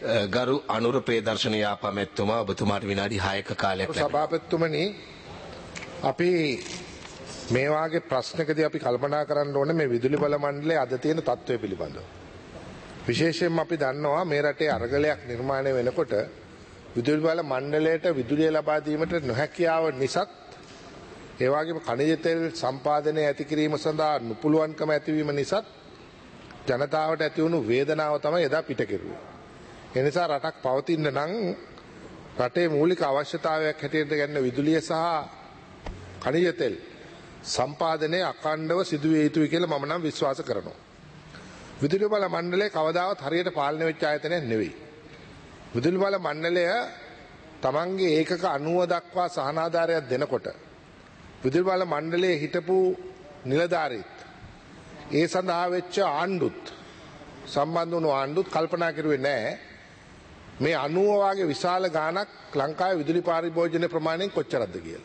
ගරු අනුර ප්‍රේදර්ශන යාපමැතිතුමා ඔබතුමාට විනාඩි 6ක කාලයක් ලැබෙනවා. සභාපතිතුමනි අපි මේ වාගේ ප්‍රශ්නකදී අපි කල්පනා කරන්න ඕනේ මේ විදුලි බල මණ්ඩලයේ අද තියෙන තත්ත්වය පිළිබඳව. විශේෂයෙන්ම අපි දන්නවා මේ රටේ අරගලයක් නිර්මාණය වෙනකොට විදුලි බල මණ්ඩලයට විදුලිය ලබා දීමට නොහැකියාව නිසා ඒ වගේම ඛනිජ තෙල් සම්පාදනය ඇති කිරීම සඳහා නුපුළුවන්කම ඇතිවීම නිසා ජනතාවට ඇති වුණු වේදනාව තමයි එදා පිට කෙරුවේ. ඒ නිසා රටක් පවතින්න නම් රටේ මූලික අවශ්‍යතාවයක් හැටියට ගන්න විදුලිය සහ ඛනිජ තෙල් සම්පාදනය අඛණ්ඩව සිදුවිය යුතුයි කියලා මම නම් විශ්වාස කරනවා. විදුලි බල මණ්ඩලය කවදාවත් හරියට පාලනය වෙච්ච ආයතනයක් නෙවෙයි. විදුලි බල මණ්ඩලය තමන්ගේ ඒකක 90 දක්වා සහනාධාරයක් දෙනකොට විදුලි බල මණ්ඩලයේ හිටපු නිලධාරීත් ඒ සඳහා වෙච්ච ආණ්ඩුත් සම්බන්ධ වුණු ආණ්ඩුත් කල්පනා කරුවේ නැහැ මේ 90 වාගේ විශාල ගාණක් ලංකාවේ විදුලි පරිභෝජන ප්‍රමාණයෙන් කොච්චරද කියලා.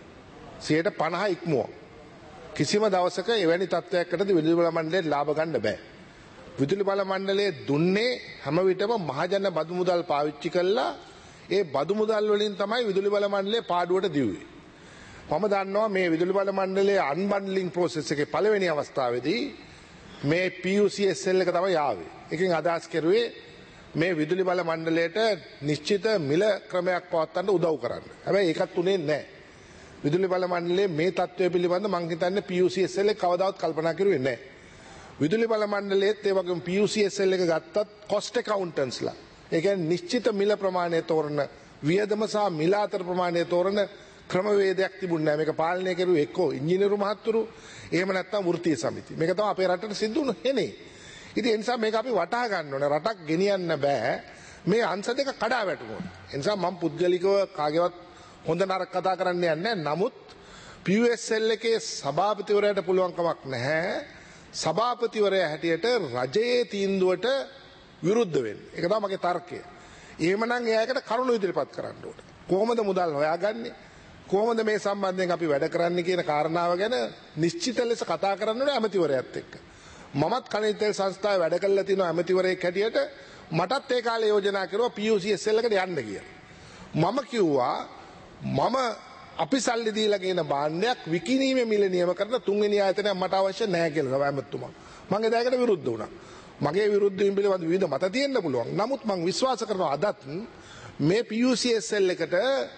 50% ඉක්මුවා. කිසිම දවසක එවැනි තත්ත්වයකටද විදුලි බල මණ්ඩලයට ලාභ ගන්න බෑ. විදුලි බල මණ්ඩලයේ දුන්නේ හැම විටම මහජන බදු මුදල් පාවිච්චි කළා. ඒ බදු මුදල් වලින් තමයි විදුලි බල මණ්ඩලයේ පාඩුවට දීුවේ. මම දන්නවා මේ විදුලි බල මණ්ඩලයේ අන්බන්ඩලින් ප්‍රොසෙස් එකේ පළවෙනි අවස්ථාවේදී මේ PUCSL එක තමයි ආවේ. එකකින් අදහස් කරුවේ මේ විදුලි බල මණ්ඩලයට නිශ්චිත මිල ක්‍රමයක් පවත්වන්න උදව් කරන්න. හැබැයි ඒකත් උනේ නැහැ. විදුලි බල මණ්ඩලයේ මේ තත්ත්වය පිළිබඳව මම හිතන්නේ PUCSL එක කවදාවත් කල්පනා කරුවේ නැහැ. විදුලි බල මණ්ඩලයේත් ඒ වගේම PUCSL එක ගත්තත් කොස්ට් ඇකවුන්ටන්ට්ස්ලා. ඒ කියන්නේ නිශ්චිත මිල ප්‍රමාණය තෝරන වියදම සහ මිල අතර ප්‍රමාණය තෝරන ක්‍රමවේදයක් තිබුණේ නැහැ. මේක පාලනය කරුවේ එක්කෝ ඉංජිනේරු මහත්තුරු එහෙම නැත්නම් වෘත්තීය සමිති. මේක තමයි අපේ රටට සිද්ධ වුණු හේනේ. ඉතින් ඒ නිසා මේක අපි වටහා ගන්න ඕනේ. රටක් ගෙනියන්න බෑ මේ අංශ දෙක කඩා වැටුණොත්. ඒ නිසා මම පුද්ගලිකව කාගේවත් හොඳ නරක කතා කරන්න යන්නේ නැහැ. නමුත් PUSL එකේ සභාපතිවරයාට පුළුවන් කමක් නැහැ. සභාපතිවරයා හැටියට රජයේ තීන්දුවට විරුද්ධ වෙන්න. ඒක තමයි මගේ තර්කය. එහෙමනම් එයාකට කරුණු ඉදිරිපත් කරන්න ඕනේ. කොහොමද මුදල් හොයාගන්නේ? කොහොමද මේ සම්බන්ධයෙන් අපි වැඩ කරන්න කියන කාරණාව ගැන නිශ්චිත ලෙස කතා කරන්න ඕනේ ඇමතිවරයාත් එක්ක. මමත් ඛනිජ තෙල් සංස්ථාවේ වැඩ කළා තියෙනවා ඇමතිවරයෙක් හැටියට. මටත් ඒ කාලේ යෝජනා කරුවා PUCSL එකට යන්න කියලා. මම කිව්වා මම අපි සල්ලි දීලා කියන භාණ්ඩයක් විකිණීමේ මිල නියම කරන තුන්වෙනි ආයතනයක් මට අවශ්‍ය නැහැ කියලා ඇමතුමා. මම එදාකට විරුද්ධ වුණා. මගේ විරුද්ධ වීම පිළිබඳ විවිධ මත තියෙන්න පුළුවන්. නමුත් මම විශ්වාස කරනවා අදත් මේ PUCSL එකට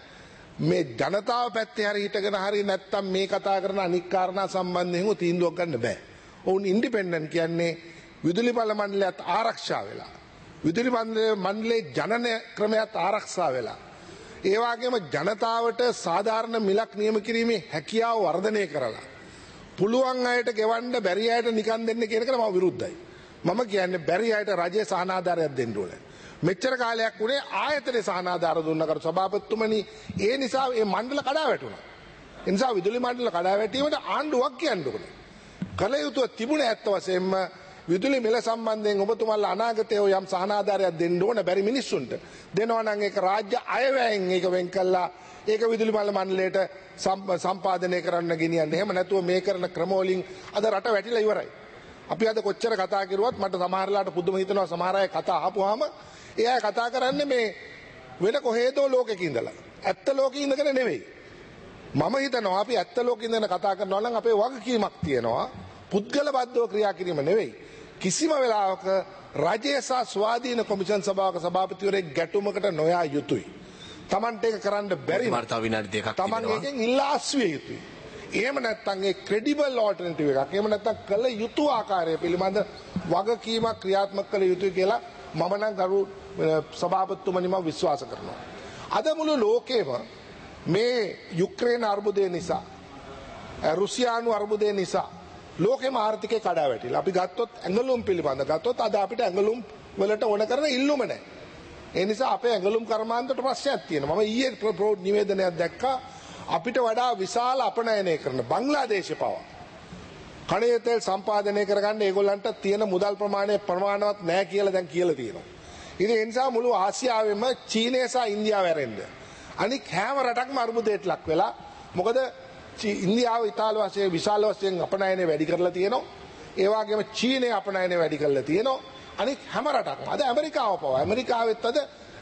මේ ජනතාව පැත්තේ හරි හිටගෙන හරි නැත්තම් මේ කතා කරන අනික් කාරණා සම්බන්ධයෙන් තීන්දුවක් ගන්න බෑ. ඔවුන් ඉන්ඩිපෙන්ඩන්ට් කියන්නේ විදුලි බල මණ්ඩලයත් ආරක්ෂා වෙලා. විදුලි මණ්ඩලයේ ජනන ක්‍රමයක් ආරක්ෂා වෙලා. ඒ වගේම ජනතාවට සාධාරණ මිලක් නියම කිරීමේ හැකියාව වර්ධනය කරලා. පුළුවන් අයට ගෙවන්න බැරි අයට නිකන් දෙන්න කියන එකට මම විරුද්ධයි. මම කියන්නේ බැරි අයට රජයේ සහනාධාරයක් දෙන්න ඕනේ. මෙච්චර කාලයක් උනේ ආයතනයේ සහනාධාර දුන්නා කර සභාපතිතුමනි ඒ නිසා මේ මණ්ඩල කඩා වැටුණා. ඒ නිසා විදුලි මණ්ඩල කඩා වැටීමට ආණ්ඩුවක් කියන්න ඕනේ. කල යුතුව තිබුණේ ඇත්ත වශයෙන්ම විදුලි මිල සම්බන්ධයෙන් ඔබතුමාලා අනාගතයේ යම් සහනාධාරයක් දෙන්න ඕන බැරි මිනිස්සුන්ට දෙනවා නම් ඒක රාජ්‍ය අයවැයෙන් ඒක වෙන් කළා ඒක විදුලි බල මණ්ඩලයට සම්පාදනය කරන්න ගෙනියන්න. එහෙම නැතුව මේ කරන ක්‍රම වලින් අද රට වැටිලා ඉවරයි. අපි අද කොච්චර කතා කරුවත් මට සමහරලාට පුදුම හිතෙනවා සමහර අය කතා අහපුවාම ඒ අය කතා කරන්නේ මේ වෙන කොහේදෝ ලෝකෙක ඉඳලා. ඇත්ත ලෝකෙ ඉඳගෙන නෙවෙයි. මම හිතනවා අපි ඇත්ත ලෝකෙ ඉඳගෙන කතා කරනවා නම් අපේ වගකීමක් තියෙනවා. පුද්ගල බද්ධව ක්‍රියා කිරීම නෙවෙයි. කිසිම වෙලාවක රජය සහ ස්වාධීන කොමිෂන් සභාවක සභාපතිවරයෙක් ගැටුමකට නොයා යුතුයි. Tamante එක කරන්න බැරි නම් Taman එකෙන් ඉල්ලා අස්විය යුතුයි. එහෙම නැත්නම් ඒ ක්‍රෙඩිබල් ඔල්ටර්නටිව් එකක්. එහෙම නැත්නම් කළ යුතු ආකාරය පිළිබඳ වගකීමක් ක්‍රියාත්මක කළ යුතුයි කියලා මම නම් ගරු සභාපතිතුමනි මම විශ්වාස කරනවා. අද මුළු ලෝකෙම මේ යුක්‍රේන අර්බුදය නිසා රුසියානු අර්බුදය නිසා ලෝකෙම ආර්ථිකය කඩා වැටිලා. අපි ගත්තොත් ඇඟලුම් පිළිබඳ ගත්තොත් අද අපිට ඇඟලුම් වලට ඕන කරන ඉල්ලුම නැහැ. ඒ නිසා අපේ ඇඟලුම් කර්මාන්තයට ප්‍රශ්නයක් තියෙනවා. මම ඊයේ නිවේදනයක් දැක්කා අපිට වඩා විශාල අපනයනය කරන බංග්ලාදේශය පවා ඛනිජ තෙල් සම්පාදනය කරගන්න ඒගොල්ලන්ට තියෙන මුදල් ප්‍රමාණවත් නැහැ කියලා දැන් කියලා තියෙනවා. ඉතින් ඒ නිසා මුළු ආසියාවෙම චීනය සහ ඉන්දියාව ඇරෙන්න. අනික හැම රටක්ම අර්බුදයට ලක් වෙලා මොකද ඉන්දියාව ඉතාලිය වශයෙන් විශාල වශයෙන් අපනයනය වැඩි කරලා තියෙනවා. ඒ වගේම චීනය අපනයනය වැඩි කරලා තියෙනවා. අනික හැම රටක්ම අද ඇමරිකාව පවා ඇමරිකාවෙත් අද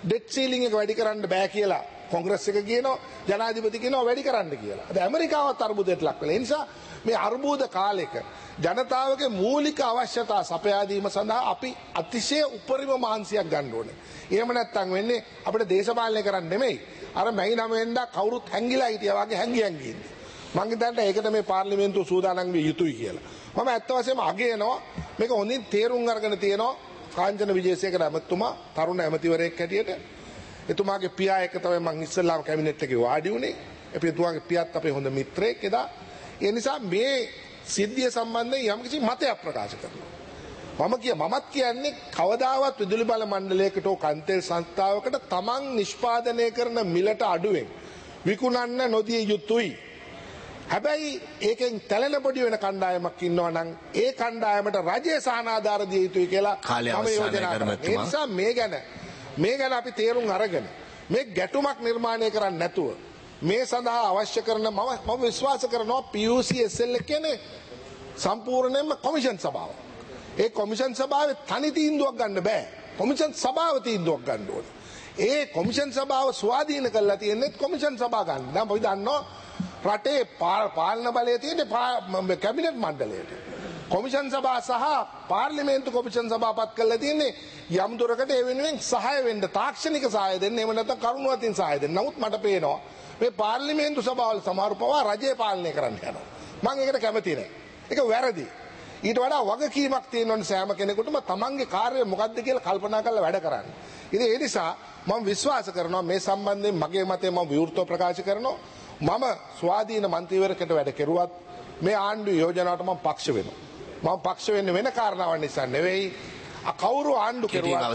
ඩෙට් සීලිං එක වැඩි කරන්න බෑ කියලා කොංග්‍රස් එක කියනවා, ජනාධිපති කියනවා වැඩි කරන්න කියලා. අද ඇමරිකාවත් අර්බුදයට ලක් වෙලා. ඒ නිසා මේ අර්බුද කාලෙක ජනතාවගේ මූලික අවශ්‍යතා සපයා දීම සඳහා අපි අතිශය උපරිම මහන්සියක් ගන්න ඕනේ. එහෙම නැත්නම් වෙන්නේ අපිට දේශපාලනය කරන්න නෙමෙයි. අර මැයි 9 වෙනිදා කවුරුත් හැංගිලා හිටියා වගේ හැංගි ඉන්නේ. මම හිතන්නේ ඒකට මේ පාර්ලිමේන්තුව සූදානම් විය යුතුයි කියලා. මම ඇත්ත වශයෙන්ම අගයනවා මේක හොඳින් තේරුම් අරගෙන තියෙනවා කාංචන විජේසේකර ඇමතුමා තරුණ ඇමතිවරයෙක් හැටියට. එතුමාගේ පියා එක තමයි මම ඉස්සෙල්ලාම කැබිනට් එකේ වාඩි වුණේ. එතුමාගේ පියාත් අපේ හොඳ මිත්‍රයෙක් එදා. ඒ නිසා මේ සිද්ධිය සම්බන්ධයෙන් යම්කිසි මතයක් ප්‍රකාශ කරනවා. මමත් කියන්නේ කවදාවත් විදුලි බල මණ්ඩලයකට හෝ කන්තෙල් සංස්ථාවකට තමන් නිෂ්පාදනය කරන මිලට අඩුවෙන් විකුණන්න නොදිය යුතුයි. හැබැයි ඒකෙන් තැලෙන පොඩි වෙන කණ්ඩායමක් ඉන්නවා නම් ඒ කණ්ඩායමට රජයේ සහනාධාර දිය යුතුයි කියලා මම යෝජනා කරනවා. ඒ නිසා මේ ගැන අපි තේරුම් අරගෙන මේ ගැටුමක් නිර්මාණය කරන්නේ නැතුව මේ සඳහා අවශ්‍ය කරන මම විශ්වාස කරනවා PUCSL කියන්නේ සම්පූර්ණයෙන්ම කොමිෂන් සභාව. ඒ කොමිෂන් සභාවේ තනි තීන්දුවක් ගන්න බෑ. කොමිෂන් සභාව තීන්දුවක් ගන්න ඕනේ. ඒ කොමිෂන් සභාව ස්වාධීන කරලා තියෙන්නේ කොමිෂන් සභාව ගන්න. දැන් අපි දන්නවා රටේ පාලන බලය තියෙන්නේ කැබිනට් මණ්ඩලයට. කොමිෂන් සභාව සහ පාර්ලිමේන්තු කොමිෂන් සභාපත් කරලා තියෙන්නේ යම් දුරකට ඒ වෙනුවෙන් සහාය වෙන්න තාක්ෂණික සහාය දෙන්න. එහෙම නැත්නම් කරුණු අතින් සහාය දෙන්න. නමුත් මට පේනවා මේ පාර්ලිමේන්තු සභාවල සමහර පවා රජය පාලනය කරන්න යනවා. මම ඒකට කැමති නැහැ. ඒක වැරදි. ඊට වඩා වගකීමක් තියෙනවනේ සෑම කෙනෙකුටම තමන්ගේ කාර්යය මොකක්ද කියලා කල්පනා කරලා වැඩ කරන්න. ඉතින් ඒ නිසා මම විශ්වාස කරනවා මේ සම්බන්ධයෙන් මගේ මතය මම විවෘතව ප්‍රකාශ කරනවා. මම ස්වාධීන මන්ත්‍රීවරයෙකුට වැඩ කෙරුවත් මේ ආණ්ඩු යෝජනාවට මම පක්ෂ වෙනවා. මම පක්ෂ වෙන්නේ වෙන කාරණාවක් නිසා නෙවෙයි. කවුරු ආණ්ඩු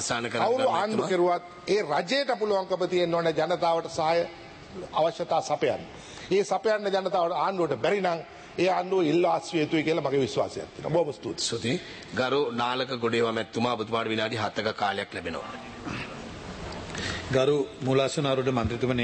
කෙරුවත් ඒ රජයට පුළුවන්කම තියෙන්න ඕනේ ජනතාවට සහාය අවශ්‍යතා සපයන්න. ඒ සපයන්න ජනතාවට ආණ්ඩුවට බැරි නම් ඒ ආණ්ඩුව ඉල්ලා අස්විය යුතුයි කියලා මගේ විශ්වාසයක් තියෙනවා. බොහොම ස්තුතියි. ගරු නාලක ගොඩේවා මැතිතුමා ඔබතුමාට විනාඩි 7ක කාලයක් ලැබෙනවා. ගරු මූලාසන ආරූඪ මන්ත්‍රීතුමනි,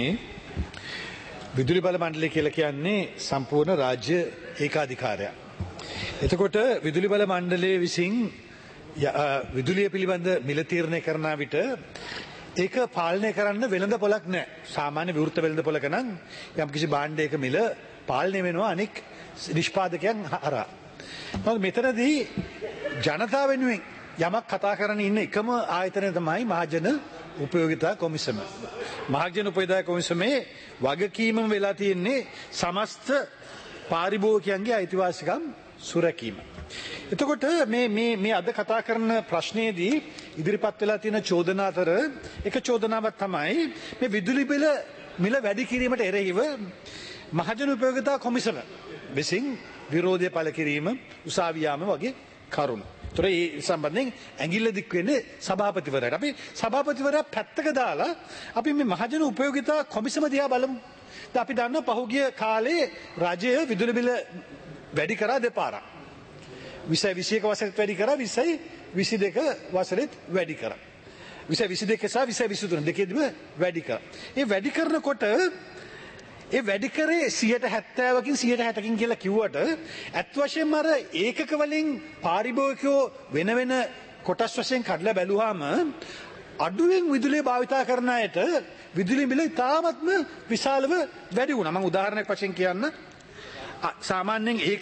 විදුලි බල මණ්ඩලය කියලා කියන්නේ සම්පූර්ණ රාජ්‍ය ඒකාධිකාරයක්. එතකොට විදුලි බල මණ්ඩලයේ විසින් විදුලිය පිළිබඳ මිල තීරණය කරන විට ඒක පාලනය කරන්න වෙළඳ පොලක් නැහැ. සාමාන්‍ය විවෘත වෙළඳ පොලක නම් යම්කිසි භාණ්ඩයක මිල පාලනය වෙනවා අනෙක් නිෂ්පාදකයන් හරහා. නමුත් මෙතනදී ජනතාව වෙනුවෙන් යමක් කතා කරන්න ඉන්න එකම ආයතනය තමයි මහජන උපයෝගිතා කොමිසම. මහජන උපයෝගිතා කොමිසමේ වගකීමම වෙලා තියෙන්නේ සමස්ත පාරිභෝගිකයන්ගේ අයිතිවාසිකම් සුරැකීම. එතකොට මේ අද කතා කරන ප්‍රශ්නයේදී ඉදිරිපත් වෙලා තියෙන චෝදනා අතර එක චෝදනාවක් තමයි මේ විදුලි බිල මිල වැඩි කිරීමට එරෙහිව මහජන උපයෝගිතා කොමිසම විසින් විරෝධය පළ කිරීම උසාවි යාම වගේ කරුණු. ඒතර ඒ සම්බන්ධයෙන් ඇඟිල්ල දික් වෙන්නේ සභාපතිවරයාට. අපි සභාපතිවරයා පැත්තක දාලා අපි මේ මහජන උපයෝගිතා කොමිසම දිහා බලමු. දැන් අපි දන්නවා පහුගිය කාලේ රජය විදුලි බිල වැඩි කරා දෙපාරක්. 2021 වසරේත් වැඩි කරා 2022 වසරේත් වැඩි කරා. 2022 සහ 2023 දෙකේදීම වැඩි කරා. ඒ වැඩි කරනකොට ඒ වැඩි කරේ 70%කින් 60%කින් කියලා කිව්වට ඇත්ත වශයෙන්ම අර ඒකක වලින් පාරිභෝගිකයෝ වෙන වෙන කොටස් වශයෙන් කඩලා බැලුවාම අඩුවෙන් විදුලිය භාවිතා කරන අයට විදුලි බිල ඉතාමත්ම විශාලව වැඩි වුණා. මම උදාහරණයක් වශයෙන් කියන්න. සාමාන්‍යයෙන් ඒකක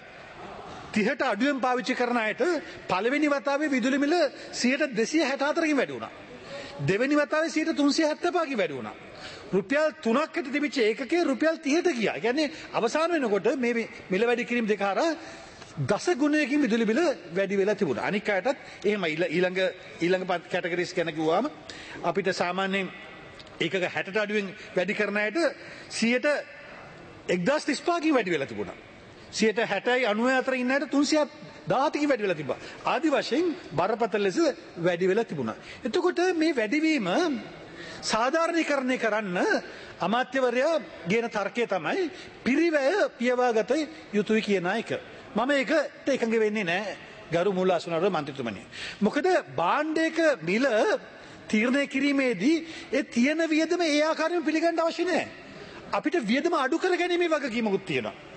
30ට අඩුවෙන් පාවිච්චි කරන අයට පළවෙනි වතාවේ විදුලි බිල 264කින් වැඩි වුණා. දෙවෙනි වතාවේ 375කින් වැඩි වුණා. රුපියල් 3කට තිබිච්ච ඒකකේ රුපියල් 30ට ගියා. ඒ කියන්නේ අවසාන වෙනකොට මේ මිල වැඩි කිරීම දෙක හරහා දස ගුණයකින් විදුලි බිල වැඩි වෙලා තිබුණා. අනික් අයටත් එහෙමයි. ඊළඟ කැටගරිස් ගැන කිව්වම අපිට සාමාන්‍යයෙන් ඒකක 60ට අඩුවෙන් වැඩි කරන අයට 1035කින් වැඩි වෙලා තිබුණා. 60යි 90 අතර ඉන්න අයට 317කින් වැඩි වෙලා තිබ්බා. ආදි වශයෙන් බරපතල ලෙස වැඩි වෙලා තිබුණා. එතකොට මේ වැඩිවීම සාධාරණීකරණය කරන්න අමාත්‍යවරයා ගෙන තර්කය තමයි පිරිවැය පියවාගත යුතුයි කියන එක. මම ඒකට එකඟ වෙන්නේ නැහැ ගරු මූලාසන ආරූඪ මන්ත්‍රීතුමනි. මොකද භාණ්ඩයක මිල තීරණය කිරීමේදී ඒ තියෙන වියදම ඒ ආකාරයෙන් පිළිගන්න අවශ්‍ය නැහැ. අපිට වියදම අඩු කර ගැනීමේ වගකීමකුත් තියෙනවා.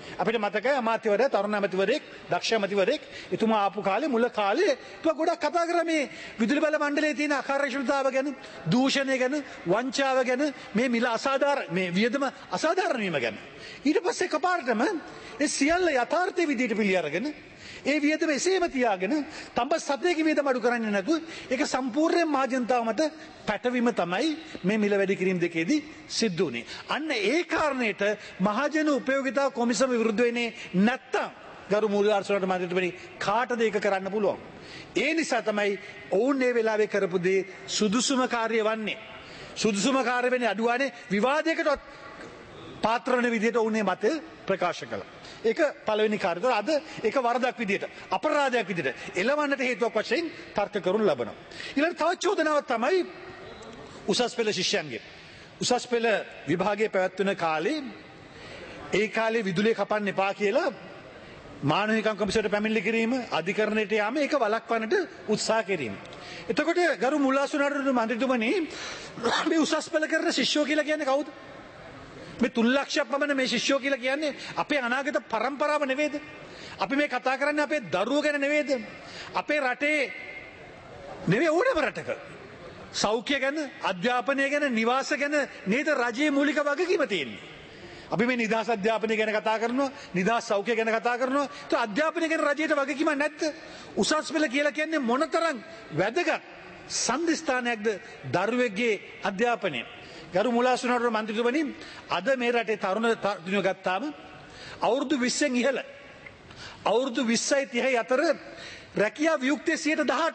අපිට මතකයි අමාත්‍යවරයා තරුණ ඇමතිවරයෙක් දක්ෂ ඇමතිවරයෙක් එතුමා ආපු කාලේ මුල කාලේ තුවා ගොඩක් කතා කරා මේ විදුලි බල මණ්ඩලයේ තියෙන අකාර්යශීලතාව ගැන, දූෂණය ගැන, වංචාව ගැන, මේ මිල අසාධාරණ මේ වියදම අසාධාරණ වීම ගැන. ඊට පස්සේ කපාරටම ඒ සියල්ල යථාර්ථයේ විදිහට පිළි අරගෙන ඒ වියදම එසේම තියාගෙන තඹ සතේක වියදම අඩු කරන්නේ නැතුව ඒක සම්පූර්ණයෙන් මහජනතාව මත පැටවීම තමයි මේ මිල වැඩි කිරීම දෙකේදී සිද්ධ වුණේ. අන්න ඒ කාරණේට මහජන උපයෝගිතා කොමිසම විරුද්ධ වෙන්නේ නැත්තම් ගරු මූල්‍යාර්ශනට මන්ත්‍රීතුමනි කාටද ඒක කරන්න පුළුවන්? ඒ නිසා තමයි ඔවුන් මේ වෙලාවේ කරපු දේ සුදුසුම කාර්ය වන්නේ. සුදුසුම කාර්ය වෙන්නේ අඩුවානේ විවාදයකටවත් පාත්‍ර වෙන විදිහට ඔවුන් මත ප්‍රකාශ කළා. ඒක පළවෙනි කාර්යය. අද ඒක වරදක් විදිහට අපරාධයක් විදිහට එළවන්නට හේතුවක් වශයෙන් තර්ක කරුණු ලබනවා. ඊළඟ තව චෝදනාවක් තමයි උසස් පෙළ ශිෂ්‍යයන්ගේ. උසස් පෙළ විභාගයේ පැවැත්වෙන කාලේ ඒ කාලේ විදුලිය කපන්න එපා කියලා මානව හිමිකම් කොමිසමට පැමිණිලි කිරීම, අධිකරණයට යාම ඒක වළක්වන්නට උත්සාහ කිරීම. එතකොට ගරු මුල්ලාසුනාරුගේ මන්ත්‍රීතුමනි මේ උසස් පෙළ කරන ශිෂ්‍යෝ කියලා කියන්නේ කවුද? මේ 3 ලක්ෂයක් පමණ මේ ශිෂ්‍යෝ කියලා කියන්නේ අපේ අනාගත පරම්පරාව නෙවෙයිද? අපි මේ කතා කරන්නේ අපේ දරුවෝ ගැන නෙවෙයිද? අපේ රටේ නෙවෙයි ඕනම රටක සෞඛ්‍ය ගැන, අධ්‍යාපනය ගැන, නිවාස ගැන නේද රජයේ මූලික වගකීම තියෙන්නේ. අපි මේ නිදහස් අධ්‍යාපනය ගැන කතා කරනවා, නිදහස් සෞඛ්‍ය ගැන කතා කරනවා. ඒක අධ්‍යාපනය ගැන රජයට වගකීමක් නැද්ද? උසස් පෙළ කියලා කියන්නේ මොනතරම් වැදගත් සම්දිස්ථානයක්ද දරුවෙක්ගේ අධ්‍යාපනය. ගරු මුලාසුනාරුගේ මන්ත්‍රීතුමනි අද මේ රටේ තරුණ තරුණියෝ ගත්තාම අවුරුදු 20න් ඉහළ අවුරුදු 20යි 30යි අතර රැකියා වියුක්තිය 18%ක්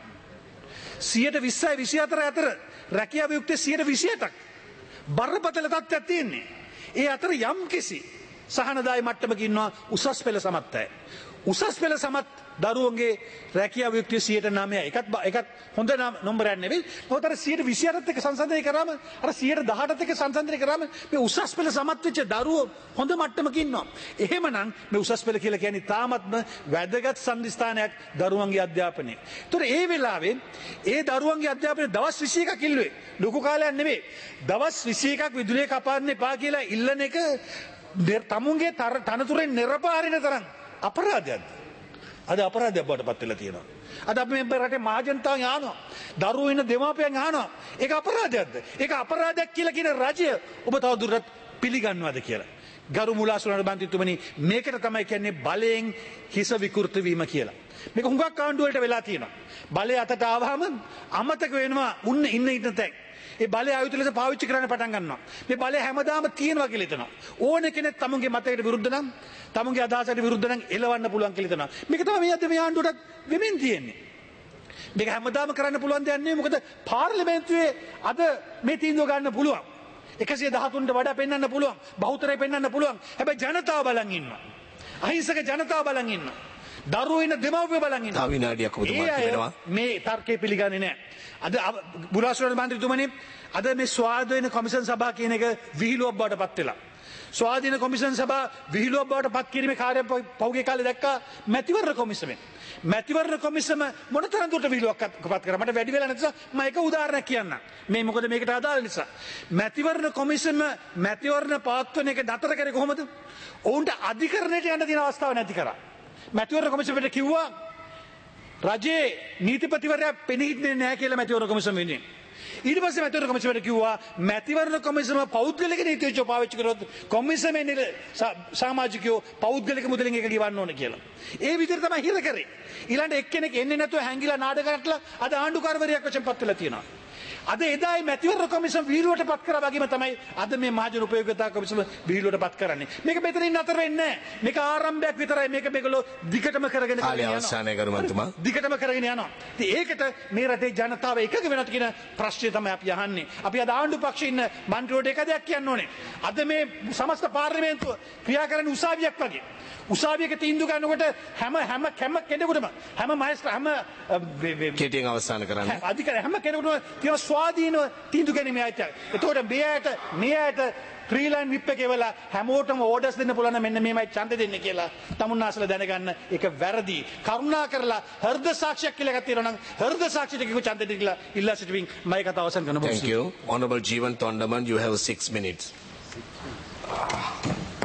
20යි 24 අතර රැකියා වියුක්තිය 28%ක් බරපතල තත්ත්වයක් තියෙන්නේ. ඒ අතර යම් කිසි සහනදායි මට්ටමක ඉන්නවා උසස් පෙළ සමත් අය. උසස් පෙළ සමත් දරුවන්ගේ රැකියාව වියුක්තිය 9%. ඒකත් හොඳ නම්බරයක් නෙවෙයි. මොකද අර 28ත් එක්ක සංසන්දනය කරාම අර 18ත් එක්ක සංසන්දනය කරාම මේ උසස් පෙළ සමත් වෙච්ච දරුවෝ හොඳ මට්ටමක ඉන්නවා. එහෙමනම් මේ උසස් පෙළ කියලා කියන්නේ තාමත්ම වැදගත් සම්දිස්ථානයක් දරුවන්ගේ අධ්‍යාපනයේ. ඒතර ඒ වෙලාවේ ඒ දරුවන්ගේ අධ්‍යාපනයේ දවස් 21ක් ඉල්ලුවේ. ලොකු කාලයක් නෙවෙයි. දවස් 21ක් විදුලිය කපන්න එපා කියලා ඉල්ලන එක තමුන්ගේ තනතුරෙන් නිරපාරින තරම් අපරාධයක්ද? අද අපරාධයක් බවට පත් වෙලා තියෙනවා. අද අපි මේ රටේ මහජනතාව යනවා. දරුවෝ ඉන්න දෙමාපියන් අහනවා. ඒක අපරාධයක්ද? ඒක අපරාධයක් කියලා කියන රජය ඔබ තව දුරටත් පිළිගන්නවද කියලා. ගරු මුලාසුනාරුගේ මන්ත්‍රීතුමනි මේකට තමයි කියන්නේ බලයෙන් හිස විකෘති වීම කියලා. මේක හුඟක් ආණ්ඩු වලට වෙලා තියෙනවා. බලය අතට ආවහම අමතක වෙනවා උන්න ඉන්න තැන්. ඒ බලය ආයුධ ලෙස පාවිච්චි කරන්න පටන් ගන්නවා. මේ බලය හැමදාම තියෙනවා කියලා හිතනවා. ඕන කෙනෙක් තමුන්ගේ මතයට විරුද්ධ නම්, තමුන්ගේ අදහසට විරුද්ධ නම් එලවන්න පුළුවන් කියලා හිතනවා. මේක තමයි මේ අද මේ ආණ්ඩුවට වෙමින් තියෙන්නේ. මේක හැමදාම කරන්න පුළුවන් දෙයක් නෙවෙයි. මොකද පාර්ලිමේන්තුවේ අද මේ තීන්දුව ගන්න පුළුවන්. 113ට වඩා පෙන්වන්න පුළුවන්. බහුතරය පෙන්වන්න පුළුවන්. හැබැයි ජනතාව බලන් ඉන්නවා. අහිංසක ජනතාව බලන් ඉන්නවා. දරුවෝ ඉන්න දෙමව්පියෝ බලන් ඉන්නවා. තව විනාඩියක් ඔබතුමාට වෙනවා. මේ තර්කේ පිළිගන්නේ නැහැ. අද බුලාසුනාරුගේ මන්ත්‍රීතුමනි අද මේ ස්වාධීන කොමිෂන් සභාව කියන එක විහිළුවක් බවට පත් වෙලා. ස්වාධීන කොමිෂන් සභාව විහිළුවක් බවට පත් කිරීමේ කාර්යය පහුගිය කාලේ දැක්කා මැතිවරණ කොමිසමෙන්. මැතිවරණ කොමිසම මොනතරම් දුරට විහිළුවක් පත් කරා මට වැඩි වෙලා නැති නිසා මම එක උදාහරණයක් කියන්නම්. මේ මොකද මේකට අදාළ නිසා. මැතිවරණ කොමිසම මැතිවරණ පවත්වන එක නතර කරේ කොහොමද? ඔවුන්ට අධිකරණයට යන්න තියෙන අවස්ථාව නැති කරා. මැතිවරණ කොමිසමට කිව්වා රජයේ නීතිපතිවරයා පෙනීන්නේ නැහැ කියලා මැතිවරණ කොමිසම ඉන්නේ. ඊට පස්සේ මැතිවරණ කොමිසමට කිව්වා මැතිවරණ කොමිසම පෞද්ගලික නීතිය පාවිච්චි කරොත් කොමිසමේ සමාජිකයෝ පෞද්ගලික මුදලින් එක ගෙවන්න ඕන කියලා. ඒ විදිහට තමයි හිර කරේ. ඊළඟට එක්කෙනෙක් එන්නේ නැතුව හැංගිලා නාඩගමටලා අද ආණ්ඩුකාරවරියක් වශයෙන් පත් වෙලා තියෙනවා. අද එදායි මැතිවරණ කොමිසම විහිළුවට පත් කරා වගේම තමයි අද මේ මහජන උපයෝගිතා කොමිසම විහිළුවට පත් කරන්නේ. මේක මෙතනින් නතර වෙන්නේ නැහැ. මේක ආරම්භයක් විතරයි. මේක මේගොල්ලෝ දිගටම කරගෙන යනවා. දිගටම කරගෙන යනවා. ඉතින් ඒකට මේ රටේ ජනතාව එකග වෙනත් කියන ප්‍රශ්නේ තමයි අපි අහන්නේ. අපි අද ආණ්ඩු පක්ෂේ ඉන්න මන්ත්‍රීවරුන්ට එක දෙයක් කියන්න ඕනේ. අද මේ සමස්ත පාර්ලිමේන්තුව ක්‍රියා කරන උසාවියක් වගේ. උසාවියක තීන්දුව ගන්නකොට හැම කෙනෙකුටම හැම මහේස්ත්‍රා හැම කෙටියෙන් අවසන් කරන්න. අධිකාරී හැම කෙනෙකුටම තියෙන ස්වාධීනව තීන්දුව ගැනීමේ අයිතියක්. එතකොට මේ ඇයට ත්‍රිලයින් විප් එකේ වෙලා හැමෝටම ඕඩර්ස් දෙන්න පුළුවන් මෙන්න මේමයි ඡන්ද දෙන්න කියලා තමුන්නාසලා දැනගන්න ඒක වැරදි. කරුණා කරලා හෘද සාක්ෂියක් කියලා එකක් තියෙනවා නම් හෘද සාක්ෂියට කිව්ව ඡන්ද දෙන්න කියලා ඉල්ලා සිටමින් මම කතාව අවසන් කරනවා. Thank you. Honorable Jeevan Tondaman, you have 6 minutes.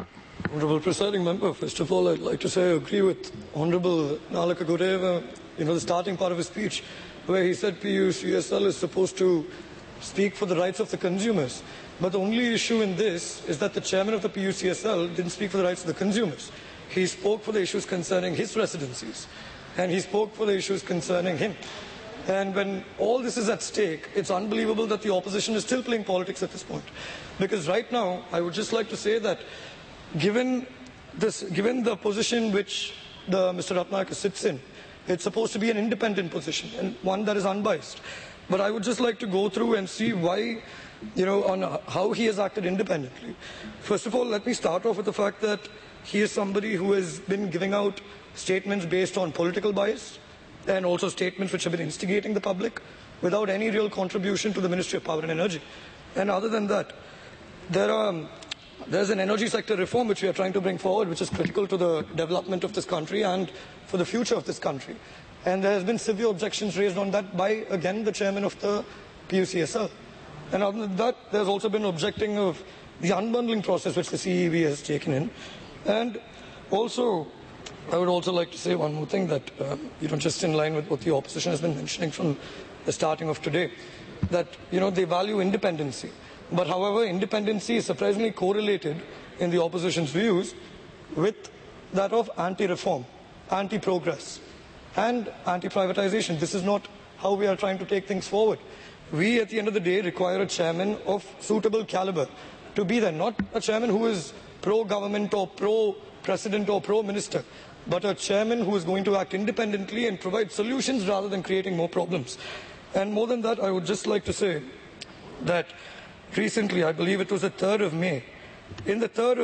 Honourable Presiding Member, first of all, I'd like to say I agree with Honourable Nalaka Gudeva, the starting part of his speech, where he said PUCSL is supposed to speak for the rights of the consumers. But the only issue in this is that the chairman of the PUCSL didn't speak for the rights of the consumers. He spoke for the issues concerning his residencies, and he spoke for the issues concerning him. And when all this is at stake, it's unbelievable that the opposition is still playing politics at this point. Because right now, I would just like to say that given the position which Mr. Ratnayaka sits in, it's supposed to be an independent position and one that is unbiased. But I would just like to go through and see why, on how he has acted independently. First of all, let me start off with the fact that he is somebody who has been giving out statements based on political bias and also statements which have been instigating the public without any real contribution to the Ministry of Power and Energy. And other than that, there's an energy sector reform which we are trying to bring forward, which is critical to the development of this country and for the future of this country. And there has been severe objections raised on that by, again, the chairman of the PUCSL. And other than that, there's also been objecting of the unbundling process which the CEB has taken in. And also, I would also like to say one more thing that, just in line with what the opposition has been mentioning from the starting of today, that, they value independency. But however, independency is surprisingly correlated in the opposition's views with that of anti-reform, anti-progress, and anti-privatization. This is not how we are trying to take things forward. We, at the end of the day, require a chairman of suitable caliber to be there, not a chairman who is pro-government or pro-president or pro-minister, but a chairman who is going to act independently and provide solutions rather than creating more problems. And more than that, I would just like to say that recently, I believe it was the 3rd of May, in the 3rd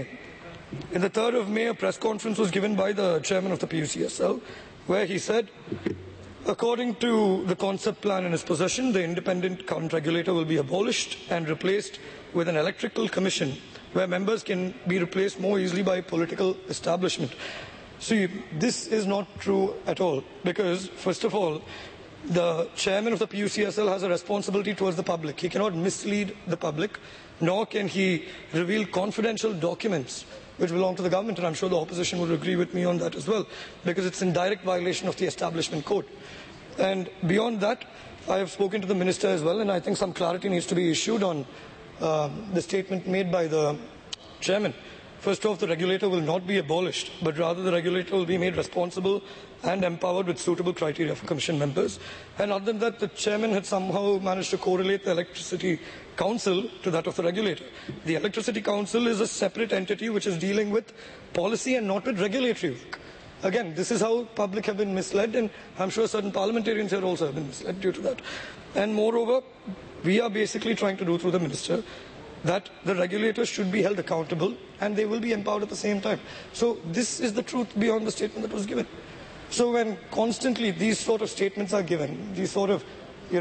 of May, a press conference was given by the chairman of the PUCSL, where he said, according to the concept plan in his possession, the independent current regulator will be abolished and replaced with an electrical commission, where members can be replaced more easily by political establishment. See, this is not true at all, because, first of all, the chairman of the PUCSL has a responsibility towards the public. He cannot mislead the public, nor can he reveal confidential documents which belong to the government, and I'm sure the opposition would agree with me on that as well, because it's in direct violation of the establishment code. And beyond that, I have spoken to the minister as well, and I think some clarity needs to be issued on the statement made by the chairman. First off, the regulator will not be abolished, but rather the regulator will be made responsible and empowered with suitable criteria for commission members. And other than that, the chairman had somehow managed to correlate the Electricity Council to that of the regulator. The Electricity Council is a separate entity which is dealing with policy and not with regulatory work. Again, this is how public have been misled, and I'm sure certain parliamentarians here also have been misled due to that. And moreover, we are basically trying to do through the minister that the regulators should be held accountable and they will be empowered at the same time. So this is the truth beyond the statement that was given. So when constantly these sort of statements are given, these sort of,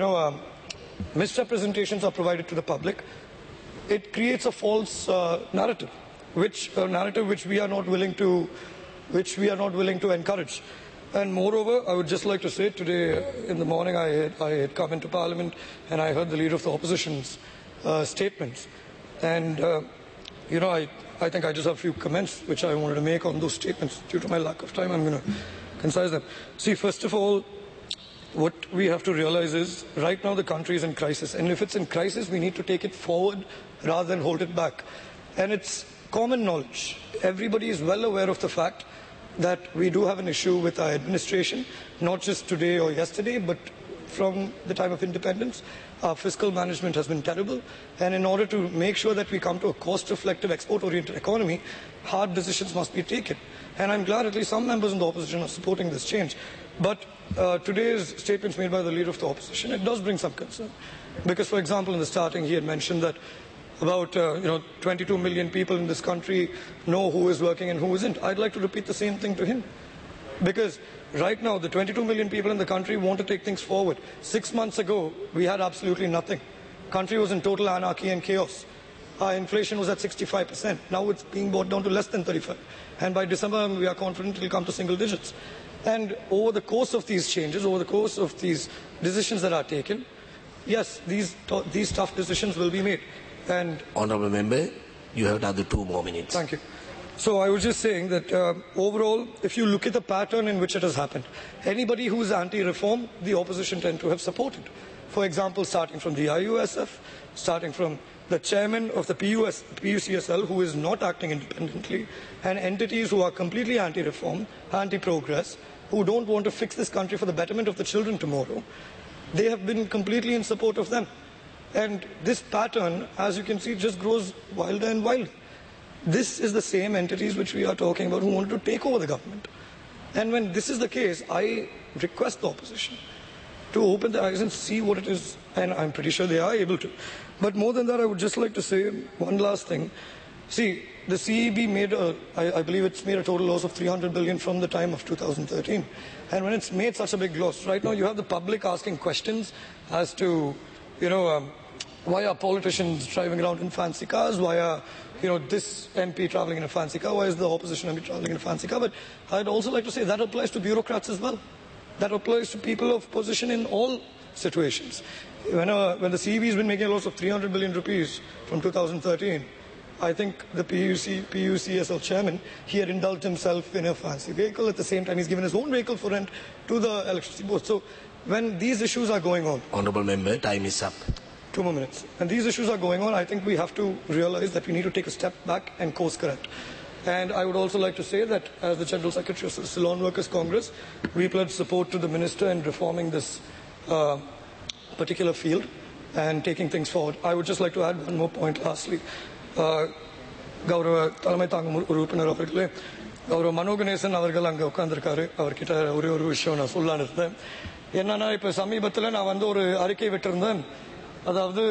misrepresentations are provided to the public, it creates a false narrative, which we are not willing to encourage. And moreover, I would just like to say today in the morning I had come into Parliament and I heard the leader of the opposition's statements. And, I think I just have a few comments which I wanted to make on those statements. Due to my lack of time, I'm going to concise them. See, first of all, what we have to realize is right now the country is in crisis. And if it's in crisis, we need to take it forward rather than hold it back. And it's common knowledge. Everybody is well aware of the fact that we do have an issue with our administration, not just today or yesterday, but from the time of independence. Our fiscal management has been terrible, and in order to make sure that we come to a cost-reflective, export-oriented economy, hard decisions must be taken. And I'm glad at least some members in the opposition are supporting this change. But today's statements made by the leader of the opposition, it does bring some concern. Because, for example, in the starting, he had mentioned that about 22 million people in this country know who is working and who isn't. I'd like to repeat the same thing to him. Because right now, the 22 million people in the country want to take things forward. 6 months ago, we had absolutely nothing. Country was in total anarchy and chaos. Our inflation was at 65%. Now it's being brought down to less than 35%. And by December, we are confident it will come to single digits. And over the course of these changes, over the course of these decisions that are taken, yes, these tough decisions will be made. And Honourable Member, you have another 2 more minutes. Thank you. So I was just saying that overall, if you look at the pattern in which it has happened, anybody who is anti-reform, the opposition tend to have supported. For example, starting from the IUSF, starting from the chairman of the PUCSL, who is not acting independently, and entities who are completely anti-reform, anti-progress, who don't want to fix this country for the betterment of the children tomorrow, they have been completely in support of them. And this pattern, as you can see, just grows wilder and wilder. This is the same entities which we are talking about who want to take over the government. And when this is the case, I request the opposition to open their eyes and see what it is, and I'm pretty sure they are able to. But more than that, I would just like to say one last thing. See, the CEB made I believe it's made a total loss of 300 billion from the time of 2013. And when it's made such a big loss, right now you have the public asking questions as to, why are politicians driving around in fancy cars? Why are, this MP traveling in a fancy car? Why is the opposition MP traveling in a fancy car? But I'd also like to say that applies to bureaucrats as well. That applies to people of position in all situations. When the CEB has been making a loss of 300 billion rupees from 2013, I think the PUCSL chairman, he had indulged himself in a fancy vehicle. At the same time, he's given his own vehicle for rent to the electricity board. So when these issues are going on... Honourable Member, time is up. 2 more minutes. And these issues are going on, I think we have to realize that we need to take a step back and course correct. And I would also like to say that as the General Secretary of the Ceylon Workers' Congress, we pledge support to the Minister in reforming this particular field and taking things forward. I would just like to add one more point lastly. Gaurav Talmai Thangam Urupinar avarkale Gaurav Mano Ganesan avargal anga ukkandirukkaru avarkitta oru vishayam na sollanu irundhen enna ipo சமீபத்துல நான் வந்து ஒரு அறிக்கை விட்டிருந்தேன் அதாவது